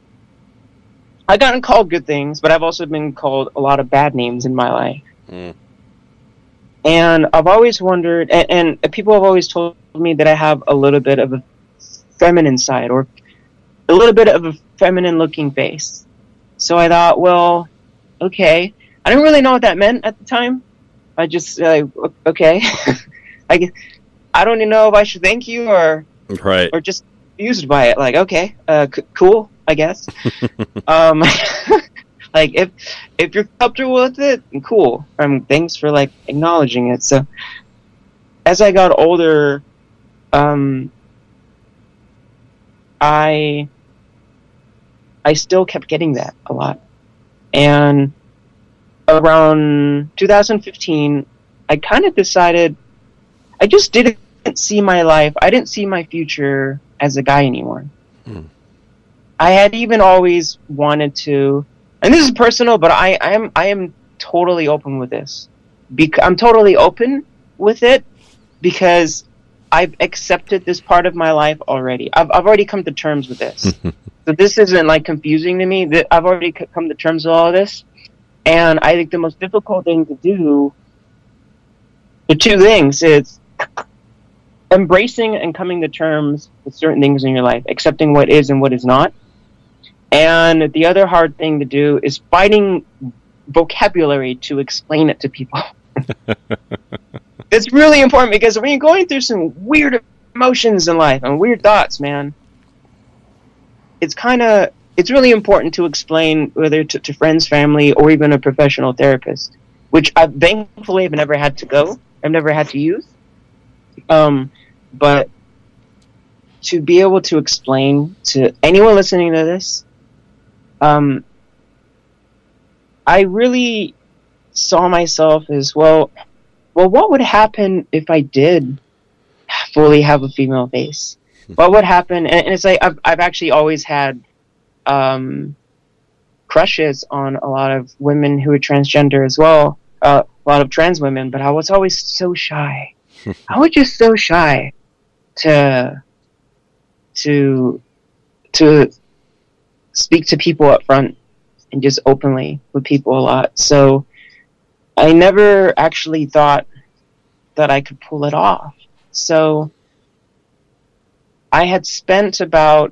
good things, but I've also been called a lot of bad names in my life. Mm. And I've always wondered, and people have always told me that I have a little bit of a feminine side or a little bit of a feminine looking face. So I thought, well, okay. I didn't really know what that meant at the time. I just, okay. I don't even know if I should thank you or just confused by it. Like, okay, cool, I guess. Like, if you're comfortable with it, cool. Thanks for, acknowledging it. So, as I got older, I still kept getting that a lot. And around 2015, I kind of decided I just didn't see my life. I didn't see my future as a guy anymore. Hmm. I had even always wanted to, and this is personal, but I am totally open with this. I'm totally open with it because I've accepted this part of my life already. I've already come to terms with this. So this isn't confusing to me. I've already come to terms with all of this. And I think the most difficult thing to do, the two things, is embracing and coming to terms with certain things in your life, accepting what is and what is not. And the other hard thing to do is finding vocabulary to explain it to people. It's really important because when you're going through some weird emotions in life and weird thoughts, man, it's really important to explain, whether to friends, family, or even a professional therapist, which thankfully I've never had to go. I've never had to use. But to be able to explain to anyone listening to this, I really saw myself as, well, what would happen if I did fully have a female face? What would happen? And it's like, I've actually always had crushes on a lot of women who are transgender as well, a lot of trans women, but I was always so shy. I was just so shy to speak to people up front and just openly with people a lot. So I never actually thought that I could pull it off. So I spent a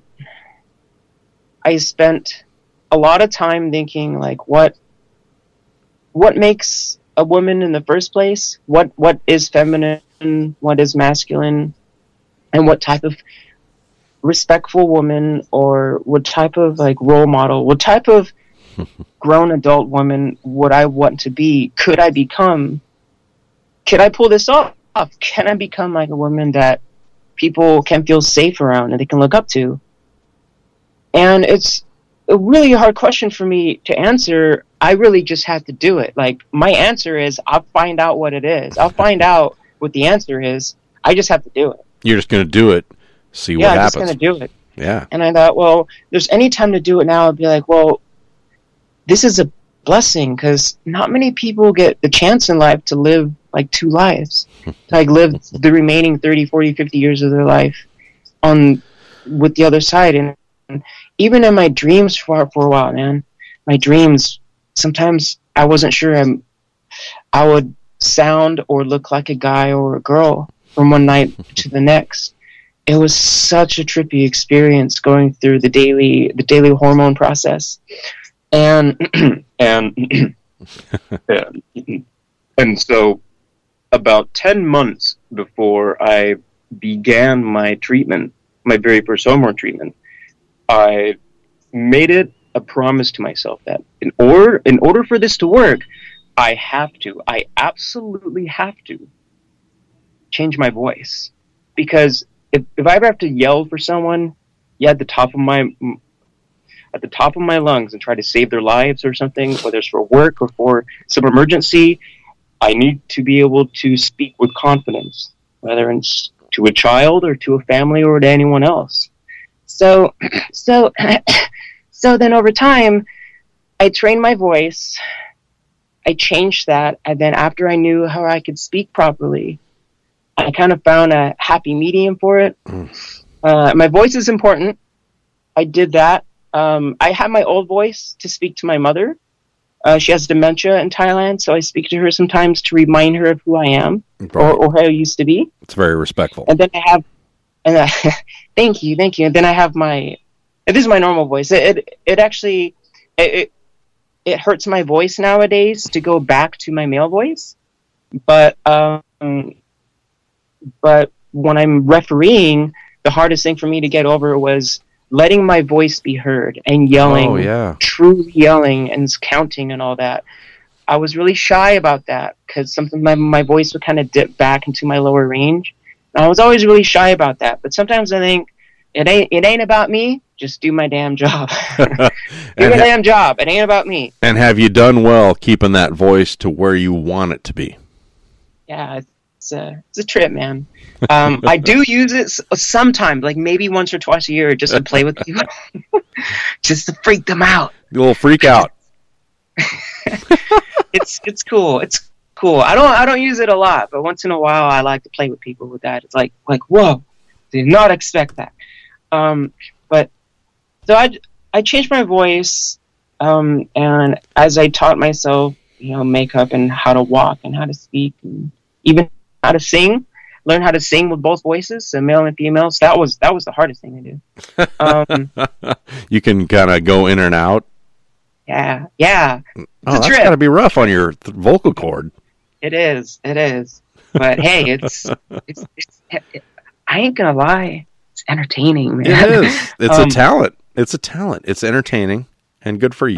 lot of time thinking, like, what makes a woman in the first place? What is feminine? What is masculine? And what type of respectful woman, or what type of like role model, what type of grown adult woman would I want to be? Could I pull this off? Can I become like a woman that people can feel safe around and they can look up to? And it's a really hard question for me to answer. I really just had to do it. Like, my answer is, I'll find out what it is. I'll find out what the answer is. I just have to do it. You're just going to do it, see what happens. I'm just going to do it. Yeah. And I thought, well, there's any time to do it now, I'd be like, well, this is a blessing, because not many people get the chance in life to live like two lives, to like live the remaining 30, 40, 50 years of their life with the other side. And even in my dreams for a while, man, my dreams, sometimes I wasn't sure I would sound or look like a guy or a girl from one night to the next. It was such a trippy experience going through the daily hormone process. And so about 10 months before I began my treatment, my very first hormone treatment, I made it a promise to myself that in order for this to work, I absolutely have to change my voice. Because if I ever have to yell for someone, at the top of my lungs and try to save their lives or something, whether it's for work or for some emergency, I need to be able to speak with confidence, whether it's to a child or to a family or to anyone else. So then over time, I trained my voice. I changed that, and then after I knew how I could speak properly, I kind of found a happy medium for it. My voice is important. I did that. I had my old voice to speak to my mother. She has dementia in Thailand, so I speak to her sometimes to remind her of who I am, or how I used to be. It's very respectful. And then I have, thank you. And then I have this is my normal voice. It actually hurts my voice nowadays to go back to my male voice, but when I'm refereeing, the hardest thing for me to get over was letting my voice be heard and yelling, truly yelling and counting and all that. I was really shy about that because my voice would kind of dip back into my lower range. And I was always really shy about that. But sometimes I think it ain't about me. Just do my damn job. Do my damn job. It ain't about me. And have you done well keeping that voice to where you want it to be? Yeah, it's a trip, man. I do use it sometimes, like maybe once or twice a year, just to play with people, just to freak them out. A little freak out. It's cool. It's cool. I don't use it a lot, but once in a while, I like to play with people with that. It's like whoa, did not expect that. But so I changed my voice, and as I taught myself, makeup and how to walk and how to speak and even how to sing. Learn how to sing with both voices, so male and female. So that was the hardest thing to do. You can kind of go in and out. Yeah. Oh, that's got to be rough on your vocal cord. It is. But hey, it's I ain't gonna lie. It's entertaining, man. It is. It's a talent. It's a talent. It's entertaining and good for you.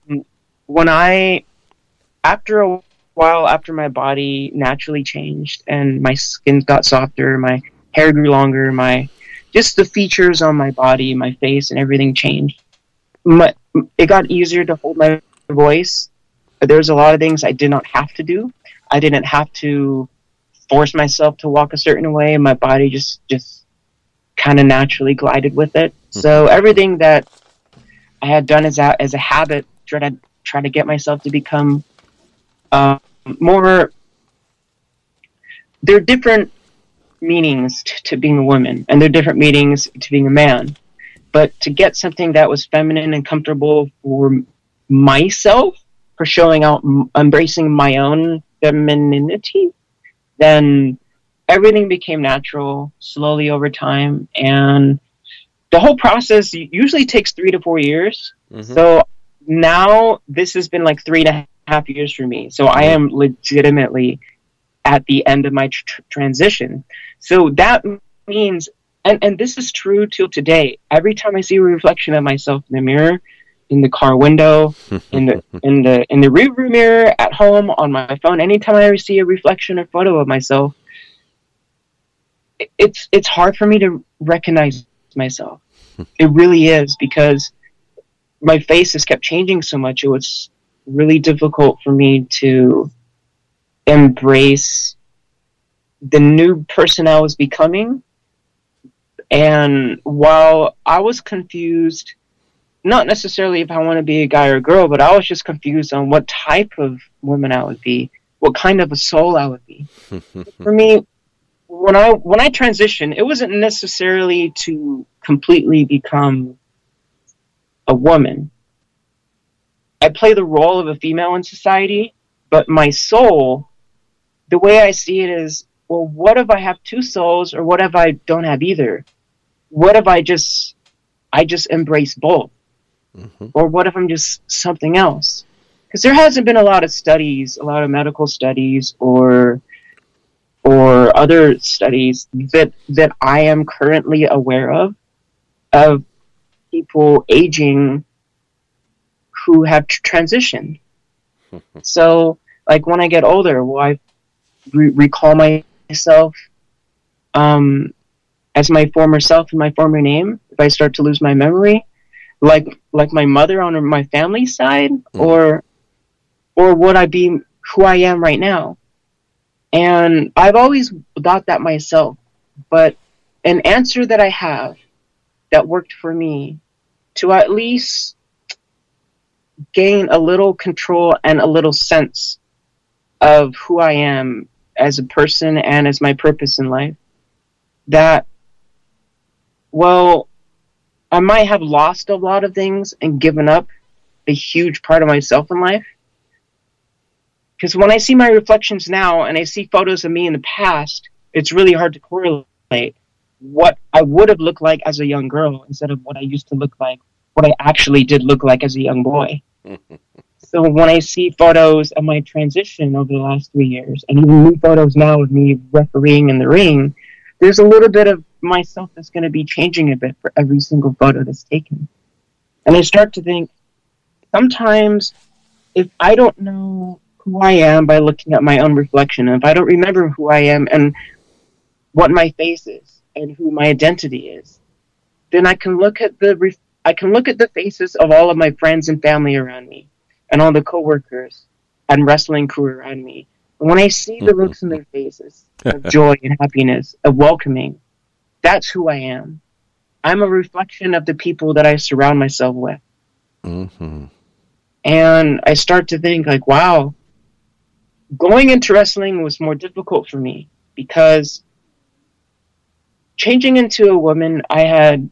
After a while, after my body naturally changed and my skin got softer, my hair grew longer, just the features on my body, my face, and everything changed. It got easier to hold my voice. There was a lot of things I did not have to do. I didn't have to force myself to walk a certain way. My body just kind of naturally glided with it. So everything that I had done as a habit, try to get myself to become more. There are different meanings to being a woman, and there are different meanings to being a man. But to get something that was feminine and comfortable for myself, for showing out, embracing my own femininity, then everything became natural slowly over time. And the whole process usually takes 3 to 4 years. Mm-hmm. So now this has been like 3.5 years for me. So I am legitimately at the end of my transition. So that means, and this is true till today, every time I see a reflection of myself in the mirror, in the car window, in the rearview mirror, at home, on my phone, anytime I see a reflection or photo of myself, it's hard for me to recognize myself. It really is, because my face has kept changing so much. It was really difficult for me to embrace the new person I was becoming. And while I was confused, not necessarily if I want to be a guy or a girl, but I was just confused on what type of woman I would be, what kind of a soul I would be. For me, when I transitioned, it wasn't necessarily to completely become a woman. I play the role of a female in society, but my soul, the way I see it is, well, what if I have two souls, or what if I don't have either? What if I just embrace both? Mm-hmm. Or what if I'm just something else? Because there hasn't been a lot of studies, a lot of medical studies or other studies that I am currently aware of people aging who have transitioned. So, like, when I get older, will I recall myself as my former self and my former name if I start to lose my memory? Like my mother on my family side, or would I be who I am right now? And I've always thought that myself, but an answer that I have that worked for me to at least gain a little control and a little sense of who I am as a person and as my purpose in life, that, well, I might have lost a lot of things and given up a huge part of myself in life. Because when I see my reflections now and I see photos of me in the past, it's really hard to correlate what I would have looked like as a young girl instead of what I used to look like, what I actually did look like as a young boy. So when I see photos of my transition over the last 3 years, and even new photos now of me refereeing in the ring, there's a little bit of myself that's going to be changing a bit for every single photo that's taken. And I start to think, sometimes if I don't know who I am by looking at my own reflection, and if I don't remember who I am and what my face is and who my identity is, then I can look at the faces of all of my friends and family around me, and all the coworkers and wrestling crew around me. And when I see the looks in their faces of joy and happiness, of welcoming, that's who I am. I'm a reflection of the people that I surround myself with. Mm-hmm. And I start to think, like, wow, going into wrestling was more difficult for me, because changing into a woman, I'm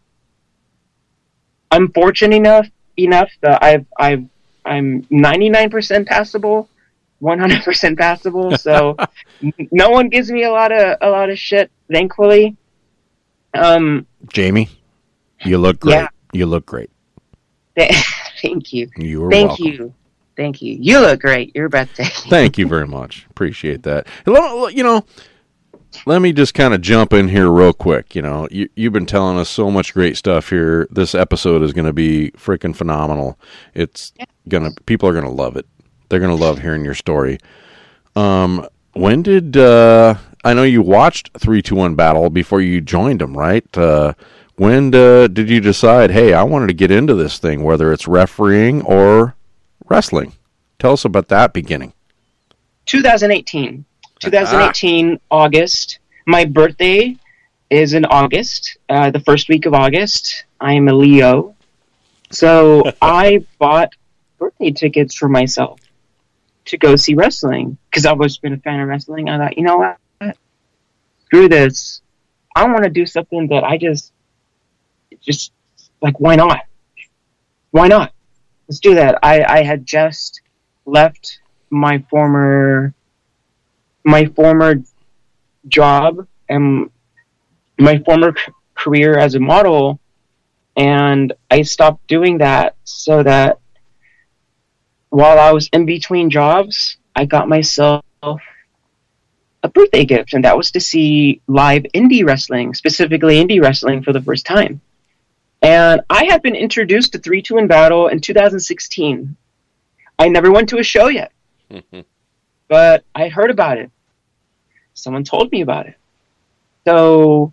fortunate enough that I'm 99% passable, 100% passable. So no one gives me a lot of shit, thankfully. Jamie, you look great. Yeah. You look great. Thank you. You are welcome. You. Thank you. You look great. You're breathtaking. Thank you very much. Appreciate that. You know, let me just kind of jump in here real quick. You know, you've been telling us so much great stuff here. This episode is going to be freaking phenomenal. People are going to love it. They're going to love hearing your story. When did, I know you watched 3-2-1 Battle before you joined them, right? When did you decide, hey, I wanted to get into this thing, whether it's refereeing or wrestling? Tell us about that beginning. 2018. 2018, August. My birthday is in August, the first week of August. I am a Leo. So I bought birthday tickets for myself to go see wrestling because I've always been a fan of wrestling. I thought, you know what? Screw this. I want to do something that I just like, why not? Why not? Let's do that. I had just left my former job and my former career as a model, and I stopped doing that so that while I was in between jobs, I got myself a birthday gift, and that was to see live indie wrestling, specifically indie wrestling, for the first time. And I had been introduced to 3-2-1 Battle in 2016. I never went to a show yet, but I heard about it. Someone told me about it. So,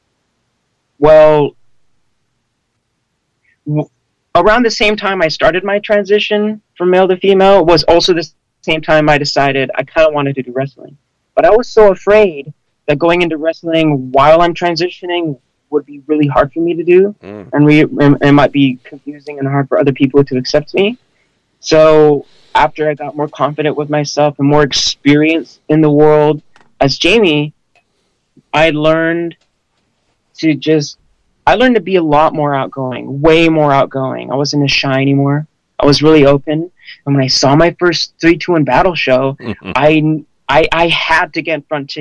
around the same time I started my transition from male to female was also the same time I decided I kind of wanted to do wrestling. But I was so afraid that going into wrestling while I'm transitioning would be really hard for me to do, and it might be confusing and hard for other people to accept me. So after I got more confident with myself and more experience in the world as Jamie, I learned to be a lot more outgoing, way more outgoing. I wasn't as shy anymore. I was really open. And when I saw my first 3-2-1 Battle show, I had to get front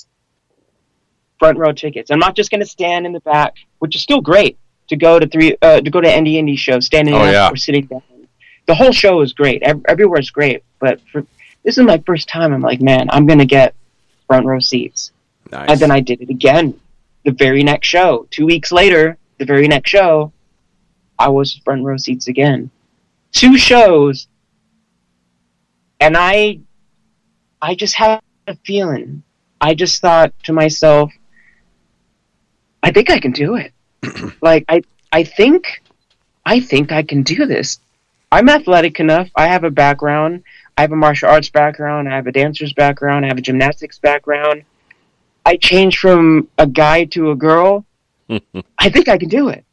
row tickets. I'm not just going to stand in the back, which is still great to go to indie shows, standing up or sitting down. The whole show is great. Everywhere is great. But this is my first time. I'm like, man, I'm going to get front row seats. Nice. And then I did it again. The very next show, 2 weeks later, the very next show, I was front row seats again. 2 shows, and I just had a feeling. I just thought to myself, I think I can do it. Like, I think I can do this. I'm athletic enough. I have a background. I have a martial arts background. I have a dancer's background. I have a gymnastics background. I changed from a guy to a girl. I think I can do it.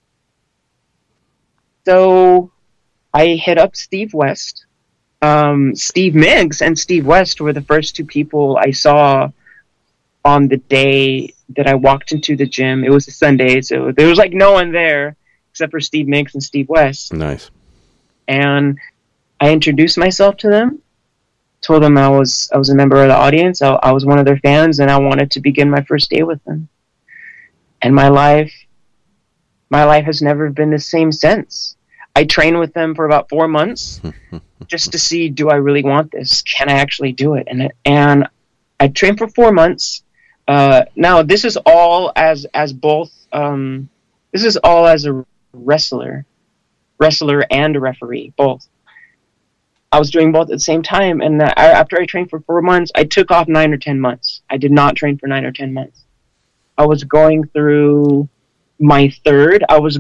So I hit up Steve West. Steve Miggs and Steve West were the first 2 people I saw on the day that I walked into the gym. It was a Sunday, so there was like no one there except for Steve Miggs and Steve West. Nice. And I introduced myself to them, told them I was a member of the audience. I was one of their fans, and I wanted to begin my first day with them. And my life has never been the same since. I trained with them for about 4 months just to see, do I really want this? Can I actually do it? And I trained for 4 months. Now this is all as both. This is all as a wrestler and a referee, both. I was doing both at the same time, and after I trained for 4 months, I took off 9 or 10 months. I did not train for 9 or 10 months. I was going through my third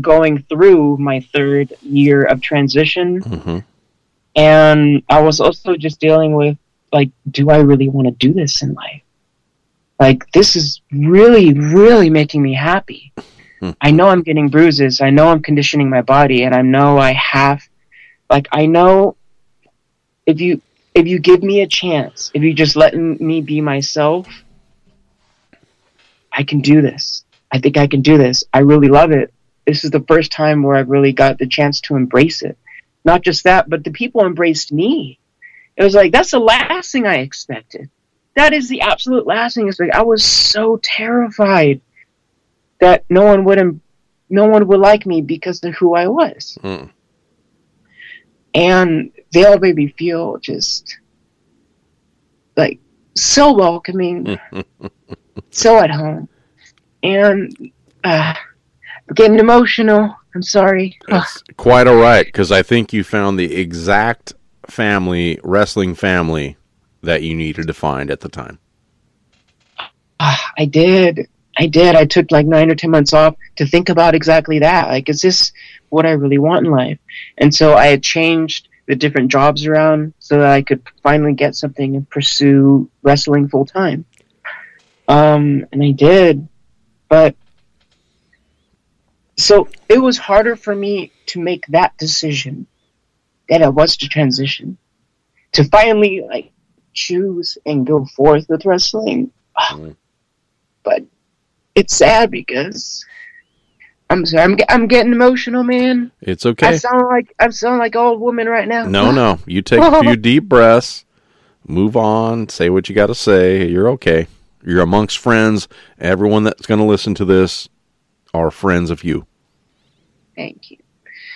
year of transition, and I was also just dealing with, like, do I really want to do this in life? Like, this is really, really making me happy. I know I'm getting bruises. I know I'm conditioning my body, and I know I know if you give me a chance, if you just let me be myself, I can do this. I think I can do this. I really love it. This is the first time where I really got the chance to embrace it. Not just that, but the people embraced me. It was like, that's the last thing I expected. That is the absolute last thing. It's like, I was so terrified that no one would like me because of who I was. And they all made me feel just like so welcoming, so at home. And I'm getting emotional. I'm sorry. It's quite all right, because I think you found the exact wrestling family that you needed to find at the time. I did. I took like 9 or 10 months off to think about exactly that. Like, is this what I really want in life? And so I had changed the different jobs around so that I could finally get something and pursue wrestling full time. And I did. But so it was harder for me to make that decision than it was to transition. To finally like choose and go forth with wrestling. But it's sad because I'm sorry, I'm getting emotional, man. It's okay. I'm sounding like an old woman right now. No. You take a few deep breaths, move on, say what you got to say. You're okay. You're amongst friends. Everyone that's going to listen to this are friends of you. Thank you.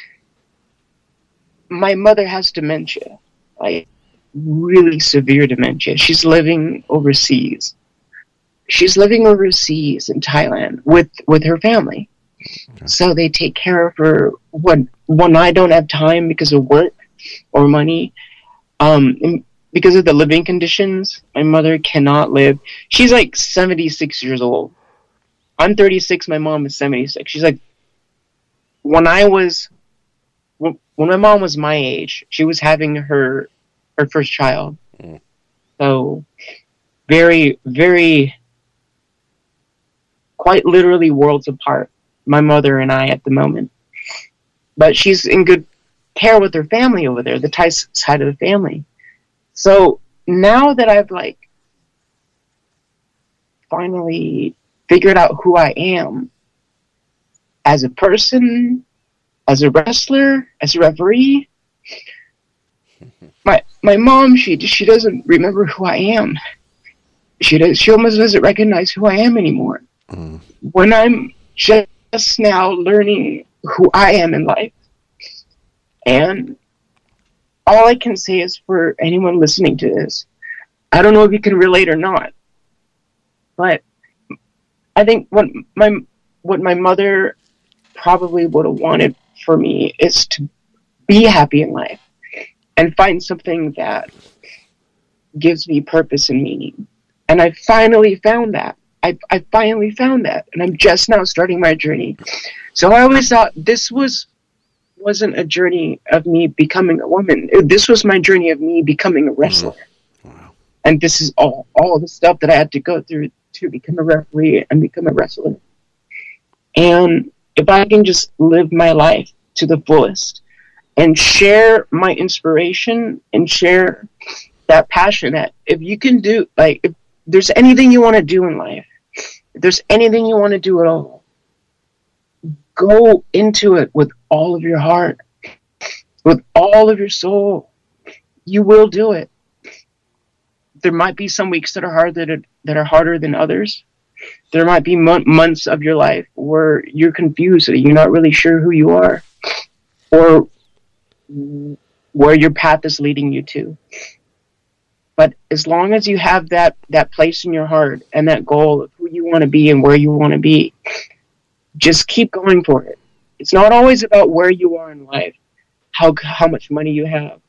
My mother has dementia, like really severe dementia. She's living overseas. She's living overseas in Thailand with her family. Okay. So they take care of her when I don't have time because of work or money. And because of the living conditions, my mother cannot live. She's like 76 years old. I'm 36. My mom is 76. She's like, when my mom was my age, she was having her first child. So very, very, quite literally worlds apart, my mother and I at the moment. But she's in good care with her family over there, the Thai side of the family. So now that I've like finally figured out who I am as a person, as a wrestler, as a referee, my mom, she doesn't remember who I am. She almost doesn't recognize who I am anymore. When I'm just now learning who I am in life. And all I can say is for anyone listening to this, I don't know if you can relate or not, but I think what my mother probably would have wanted for me is to be happy in life and find something that gives me purpose and meaning. And I finally found that. I finally found that, and I'm just now starting my journey. So I always thought this wasn't a journey of me becoming a woman. This was my journey of me becoming a wrestler. Wow. And this is all the stuff that I had to go through to become a referee and become a wrestler. And if I can just live my life to the fullest and share my inspiration and share that passion, that if you can do, like, if there's anything you want to do in life, if there's anything you want to do at all, go into it with all of your heart, with all of your soul. You will do it. There might be some weeks that are harder than others. There might be months of your life where you're confused, you're not really sure who you are, or where your path is leading you to. But as long as you have that place in your heart and that goal of who you want to be and where you want to be, just keep going for it. It's not always about where you are in life, how much money you have,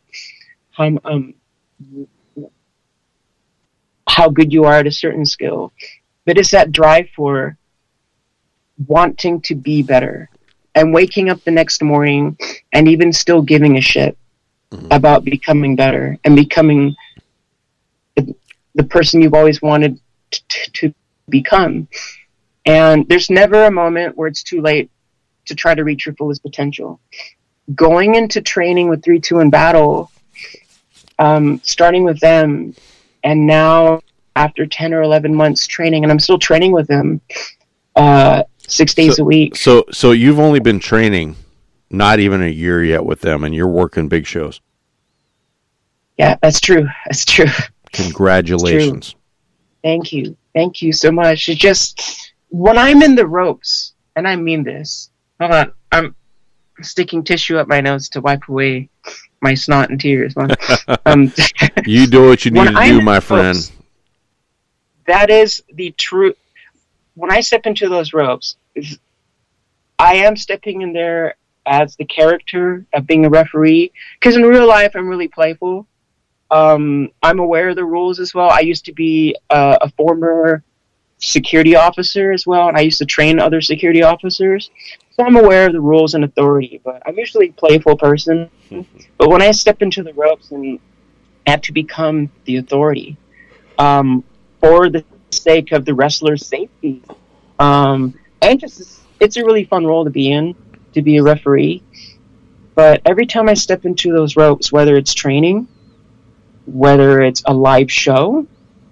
how good you are at a certain skill, but it's that drive for wanting to be better and waking up the next morning and even still giving a shit about becoming better and becoming the person you've always wanted to become. And there's never a moment where it's too late to try to reach your fullest potential. Going into training with 3-2 in battle, starting with them, and now after 10 or 11 months training, and I'm still training with them 6 days a week. So you've only been training not even a year yet with them, and you're working big shows. Yeah, that's true. That's true. Congratulations. Thank you. Thank you so much. It's just, when I'm in the ropes, and I mean this, hold on, I'm sticking tissue up my nose to wipe away my snot and tears. You do what you need to do, my ropes, friend. that is the true. When I step into those ropes, I am stepping in there as the character of being a referee. Because in real life, I'm really playful. I'm aware of the rules as well. I used to be a former security officer as well, and I used to train other security officers. So I'm aware of the rules and authority, but I'm usually a playful person. But when I step into the ropes and have to become the authority, for the sake of the wrestler's safety, and just it's a really fun role to be in, to be a referee. But every time I step into those ropes, whether it's training, whether it's a live show,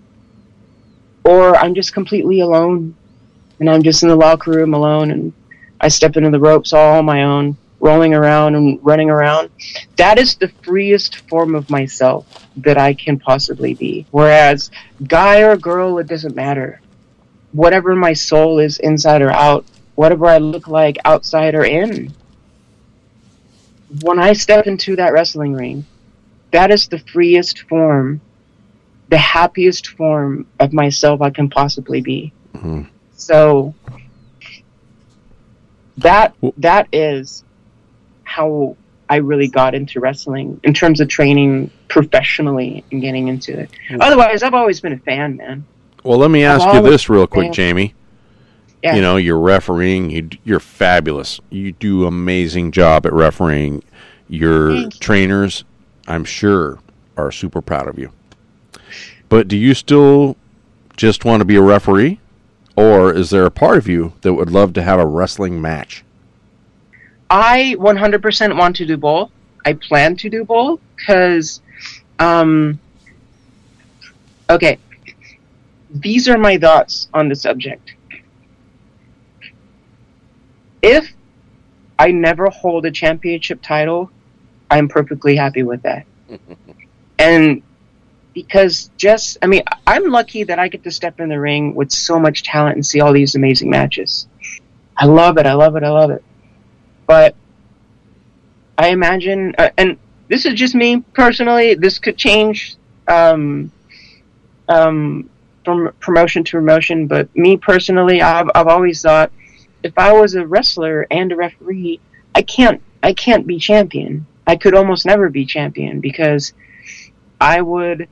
or I'm just completely alone, and I'm just in the locker room alone, and I step into the ropes all on my own, rolling around and running around, that is the freest form of myself that I can possibly be. Whereas, guy or girl, it doesn't matter. Whatever my soul is, inside or out, whatever I look like outside or in, when I step into that wrestling ring, that is the freest form, the happiest form of myself I can possibly be. Mm-hmm. So that is how I really got into wrestling in terms of training professionally and getting into it. Otherwise, I've always been a fan, man. Well, let me ask you this real quick, Jamie. Yeah. You know, you're refereeing. You're fabulous. You do an amazing job at refereeing. Your trainers, I'm sure, are super proud of you. But do you still just want to be a referee? Or is there a part of you that would love to have a wrestling match? I 100% want to do both. I plan to do both because, okay, these are my thoughts on the subject. If I never hold a championship title, I'm perfectly happy with that. And because I'm lucky that I get to step in the ring with so much talent and see all these amazing matches. I love it. But I imagine, and this is just me personally, this could change from promotion to promotion, but me personally, I've always thought, if I was a wrestler and a referee, I can't be champion. I could almost never be champion because I wouldn't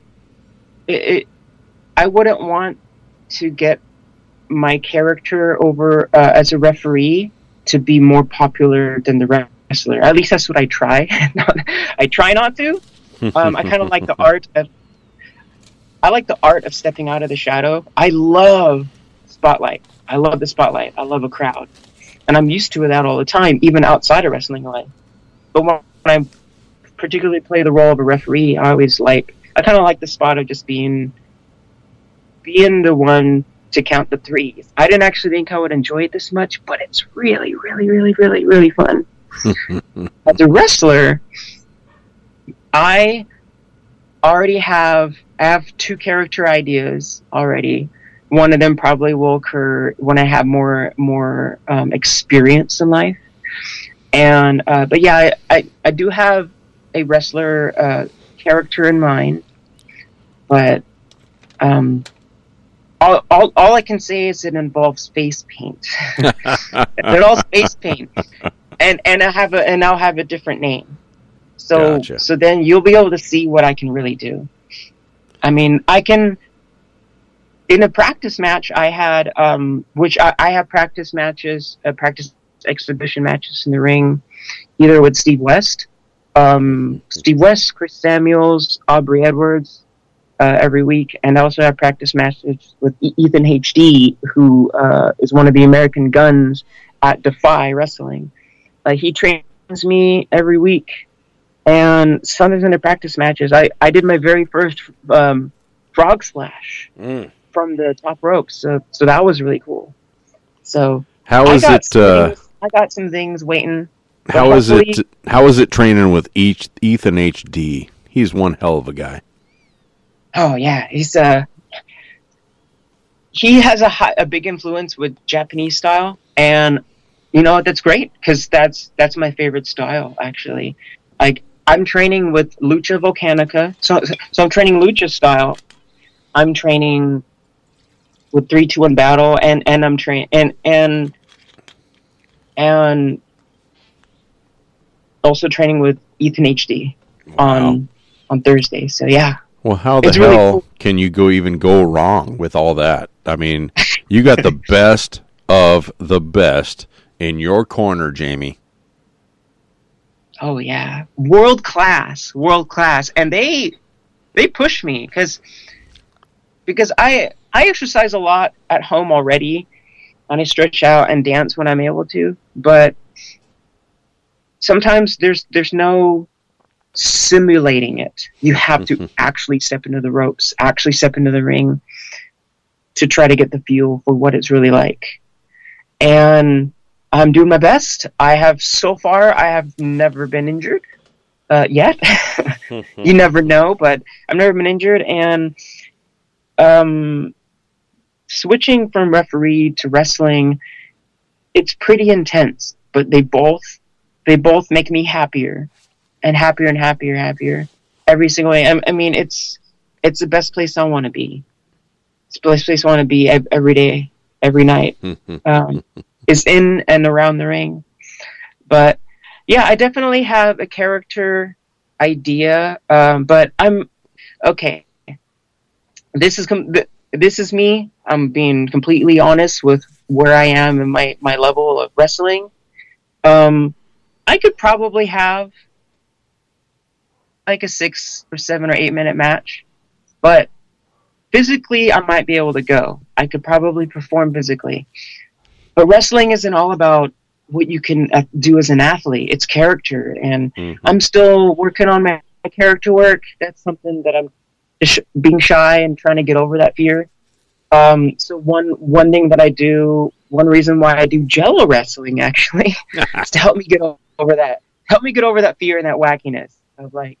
want to get my character over as a referee to be more popular than the wrestler. At least that's what I try. I try not to. I kind of like the art of. I like the art of stepping out of the shadow. I love spotlight. I love the spotlight. I love a crowd, and I'm used to that all the time, even outside of wrestling life. But when I particularly play the role of a referee, I kind of like the spot of just being the one to count the threes. I didn't actually think I would enjoy it this much, but it's really, really, really, really, really fun. As a wrestler, I have two character ideas already. One of them probably will occur when I have more experience in life. And but yeah, I do have a wrestler character in mind, but all I can say is it involves face paint. It's all face paint, and I'll have a different name. So Gotcha. So then you'll be able to see what I can really do. I mean, I can. In a practice match, I had which I have practice matches, practice exhibition matches in the ring, either with Steve West, Chris Samuels, Aubrey Edwards. Every week, and I also have practice matches with Ethan HD, who is one of the American Guns at Defy Wrestling. He trains me every week, and sometimes in the practice matches, I did my very first frog splash from the top rope, so that was really cool. So how is it? I got some things waiting. How is it? How is it training with Ethan HD? He's one hell of a guy. Oh yeah, he has a big influence with Japanese style, and you know that's great because that's my favorite style actually. Like I'm training with Lucha Volcanica. So I'm training Lucha style. I'm training with 3-2-1 battle, and I'm training and also training with Ethan HD on Thursday. So yeah. Well, how the hell really cool. can you go wrong with all that? I mean, you got the best of the best in your corner, Jamie. Oh yeah, world class, and they push me because I exercise a lot at home already, and I stretch out and dance when I'm able to. But sometimes there's no simulating it. You have to actually step into the ropes, actually step into the ring to try to get the feel for what it's really like. And I'm doing my best. I have never been injured yet. You never know, but I've never been injured. And switching from referee to wrestling, it's pretty intense. But they both make me happier and happier and happier every single day. I mean, it's the best place I want to be. It's the best place I want to be every day, every night. Is in and around the ring. But yeah, I definitely have a character idea, but I'm okay. This is me. I'm being completely honest with where I am in my level of wrestling. I could probably have like a 6 or 7 or 8 minute match, but physically I might be able to go. I could probably perform physically. But wrestling isn't all about what you can do as an athlete. It's character, and I'm still working on my character work. That's something that I'm just being shy and trying to get over that fear. So one thing that I do, one reason why I do Jello wrestling actually, is to help me get over that. Help me get over that fear and that wackiness of like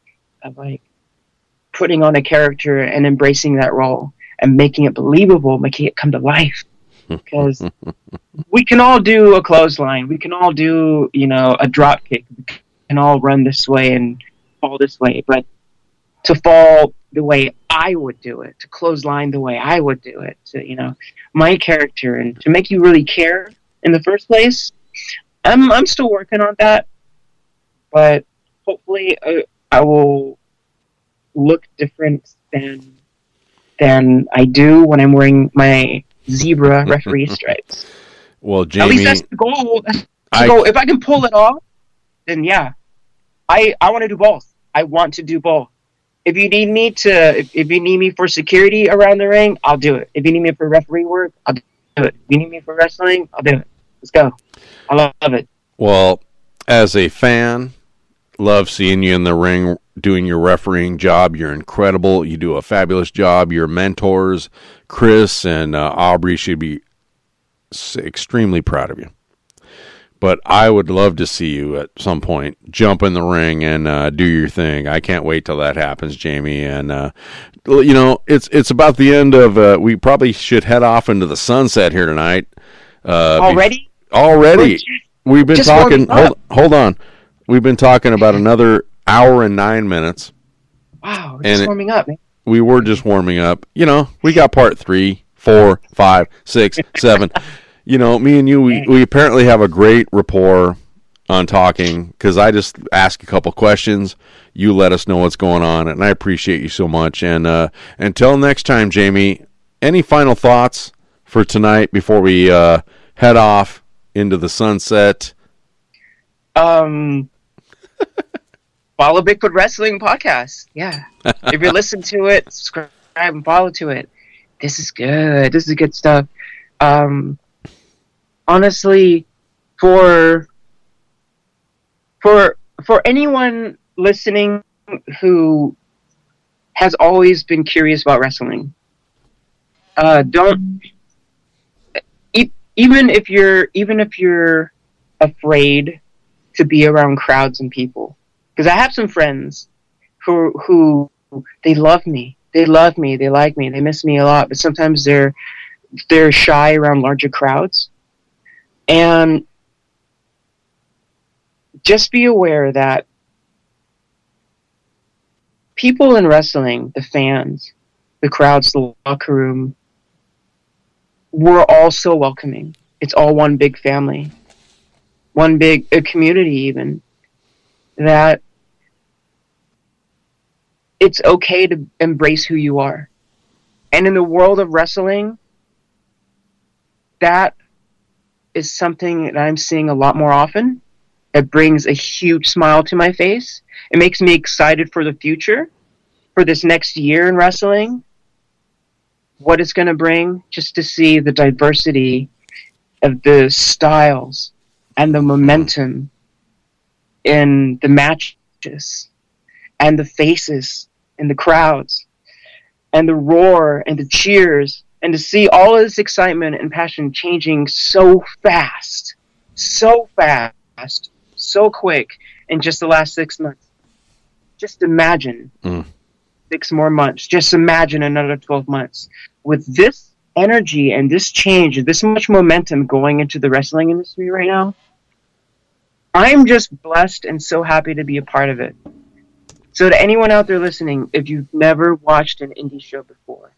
putting on a character and embracing that role and making it believable, making it come to life. Because we can all do a clothesline, we can all do, a drop kick, we can all run this way and fall this way, but to fall the way I would do it, to clothesline the way I would do it, to my character, and to make you really care in the first place, I'm still working on that, but hopefully I will look different than I do when I'm wearing my zebra referee stripes. Well, Jamie, at least that's the goal. If I can pull it off, then yeah, I want to do both. I want to do both. If you need me for security around the ring, I'll do it. If you need me for referee work, I'll do it. If you need me for wrestling, I'll do it. Let's go. I love it. Well, as a fan, love seeing you in the ring doing your refereeing job. You're incredible. You do a fabulous job. Your mentors, Chris and Aubrey, should be extremely proud of you. But I would love to see you at some point jump in the ring and do your thing. I can't wait till that happens, Jamie. And it's about the end of. We probably should head off into the sunset here tonight. Already. We've been talking. Hold on. We've been talking about another hour and 9 minutes. Wow, we're just warming up, man. We were just warming up. We got part 3, 4, 5, 6, 7. Me and you, we apparently have a great rapport on talking, because I just ask a couple questions. You let us know what's going on, and I appreciate you so much. And until next time, Jamie, any final thoughts for tonight before we head off into the sunset? Follow Bigfoot Wrestling Podcast. Yeah. If you're listening to it, subscribe and follow to it. This is good. This is good stuff. Honestly, for anyone listening who has always been curious about wrestling, don't even if you're afraid to be around crowds and people, because I have some friends who they love me, they like me, they miss me a lot, but sometimes they're shy around larger crowds. And just be aware that people in wrestling, the fans, the crowds, the locker room, we're all so welcoming. It's all one big family, one big community even, that it's okay to embrace who you are. And in the world of wrestling, that is something that I'm seeing a lot more often. It brings a huge smile to my face. It makes me excited for the future, for this next year in wrestling, what it's going to bring, just to see the diversity of the styles and the momentum in the matches and the faces and the crowds and the roar and the cheers, and to see all of this excitement and passion changing so fast, so quick in just the last 6 months. Just imagine 6 more months. Just imagine another 12 months. With this energy and this change, this much momentum going into the wrestling industry right now, I'm just blessed and so happy to be a part of it. So to anyone out there listening, if you've never watched an indie show before,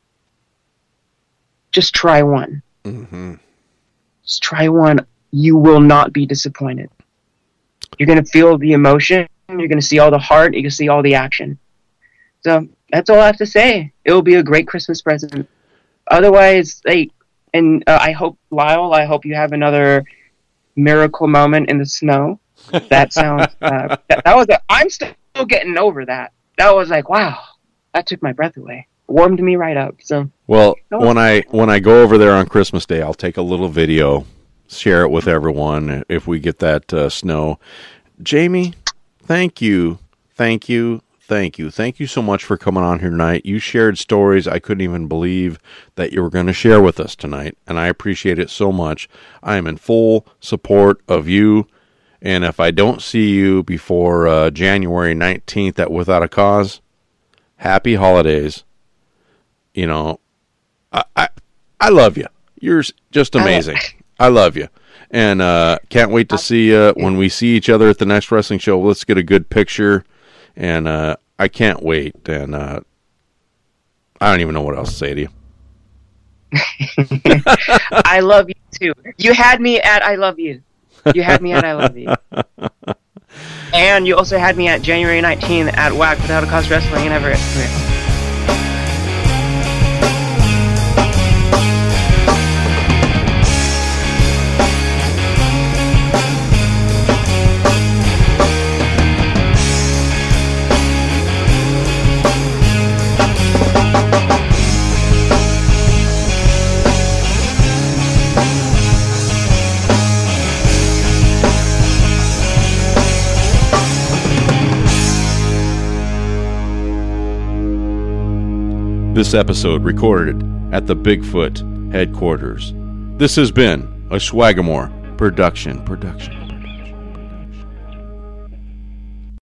just try one. Mm-hmm. Just try one. You will not be disappointed. You're going to feel the emotion. You're going to see all the heart. You're going to see all the action. So that's all I have to say. It will be a great Christmas present. Otherwise, I hope, Lyle, I hope you have another miracle moment in the snow. That sounds, I'm still getting over that. That was like, wow, that took my breath away. Warmed me right up. So well, when I go over there on Christmas Day, I'll take a little video, share it with everyone if we get that snow. Jamie, thank you so much for coming on here tonight. You shared stories I couldn't even believe that you were going to share with us tonight, and I appreciate it so much. I am in full support of you, and if I don't see you before January 19th at Without a Cause, happy holidays. You know, I love you. You're just amazing. I love you. And can't wait to see you when we see each other at the next wrestling show. Let's get a good picture. And I can't wait. And I don't even know what else to say to you. I love you too. You had me at I love you. You had me at I love you. And you also had me at January 19th at WAC Without a Cause Wrestling in Everett. This episode recorded at the Bigfoot headquarters. This has been a Swagamore production.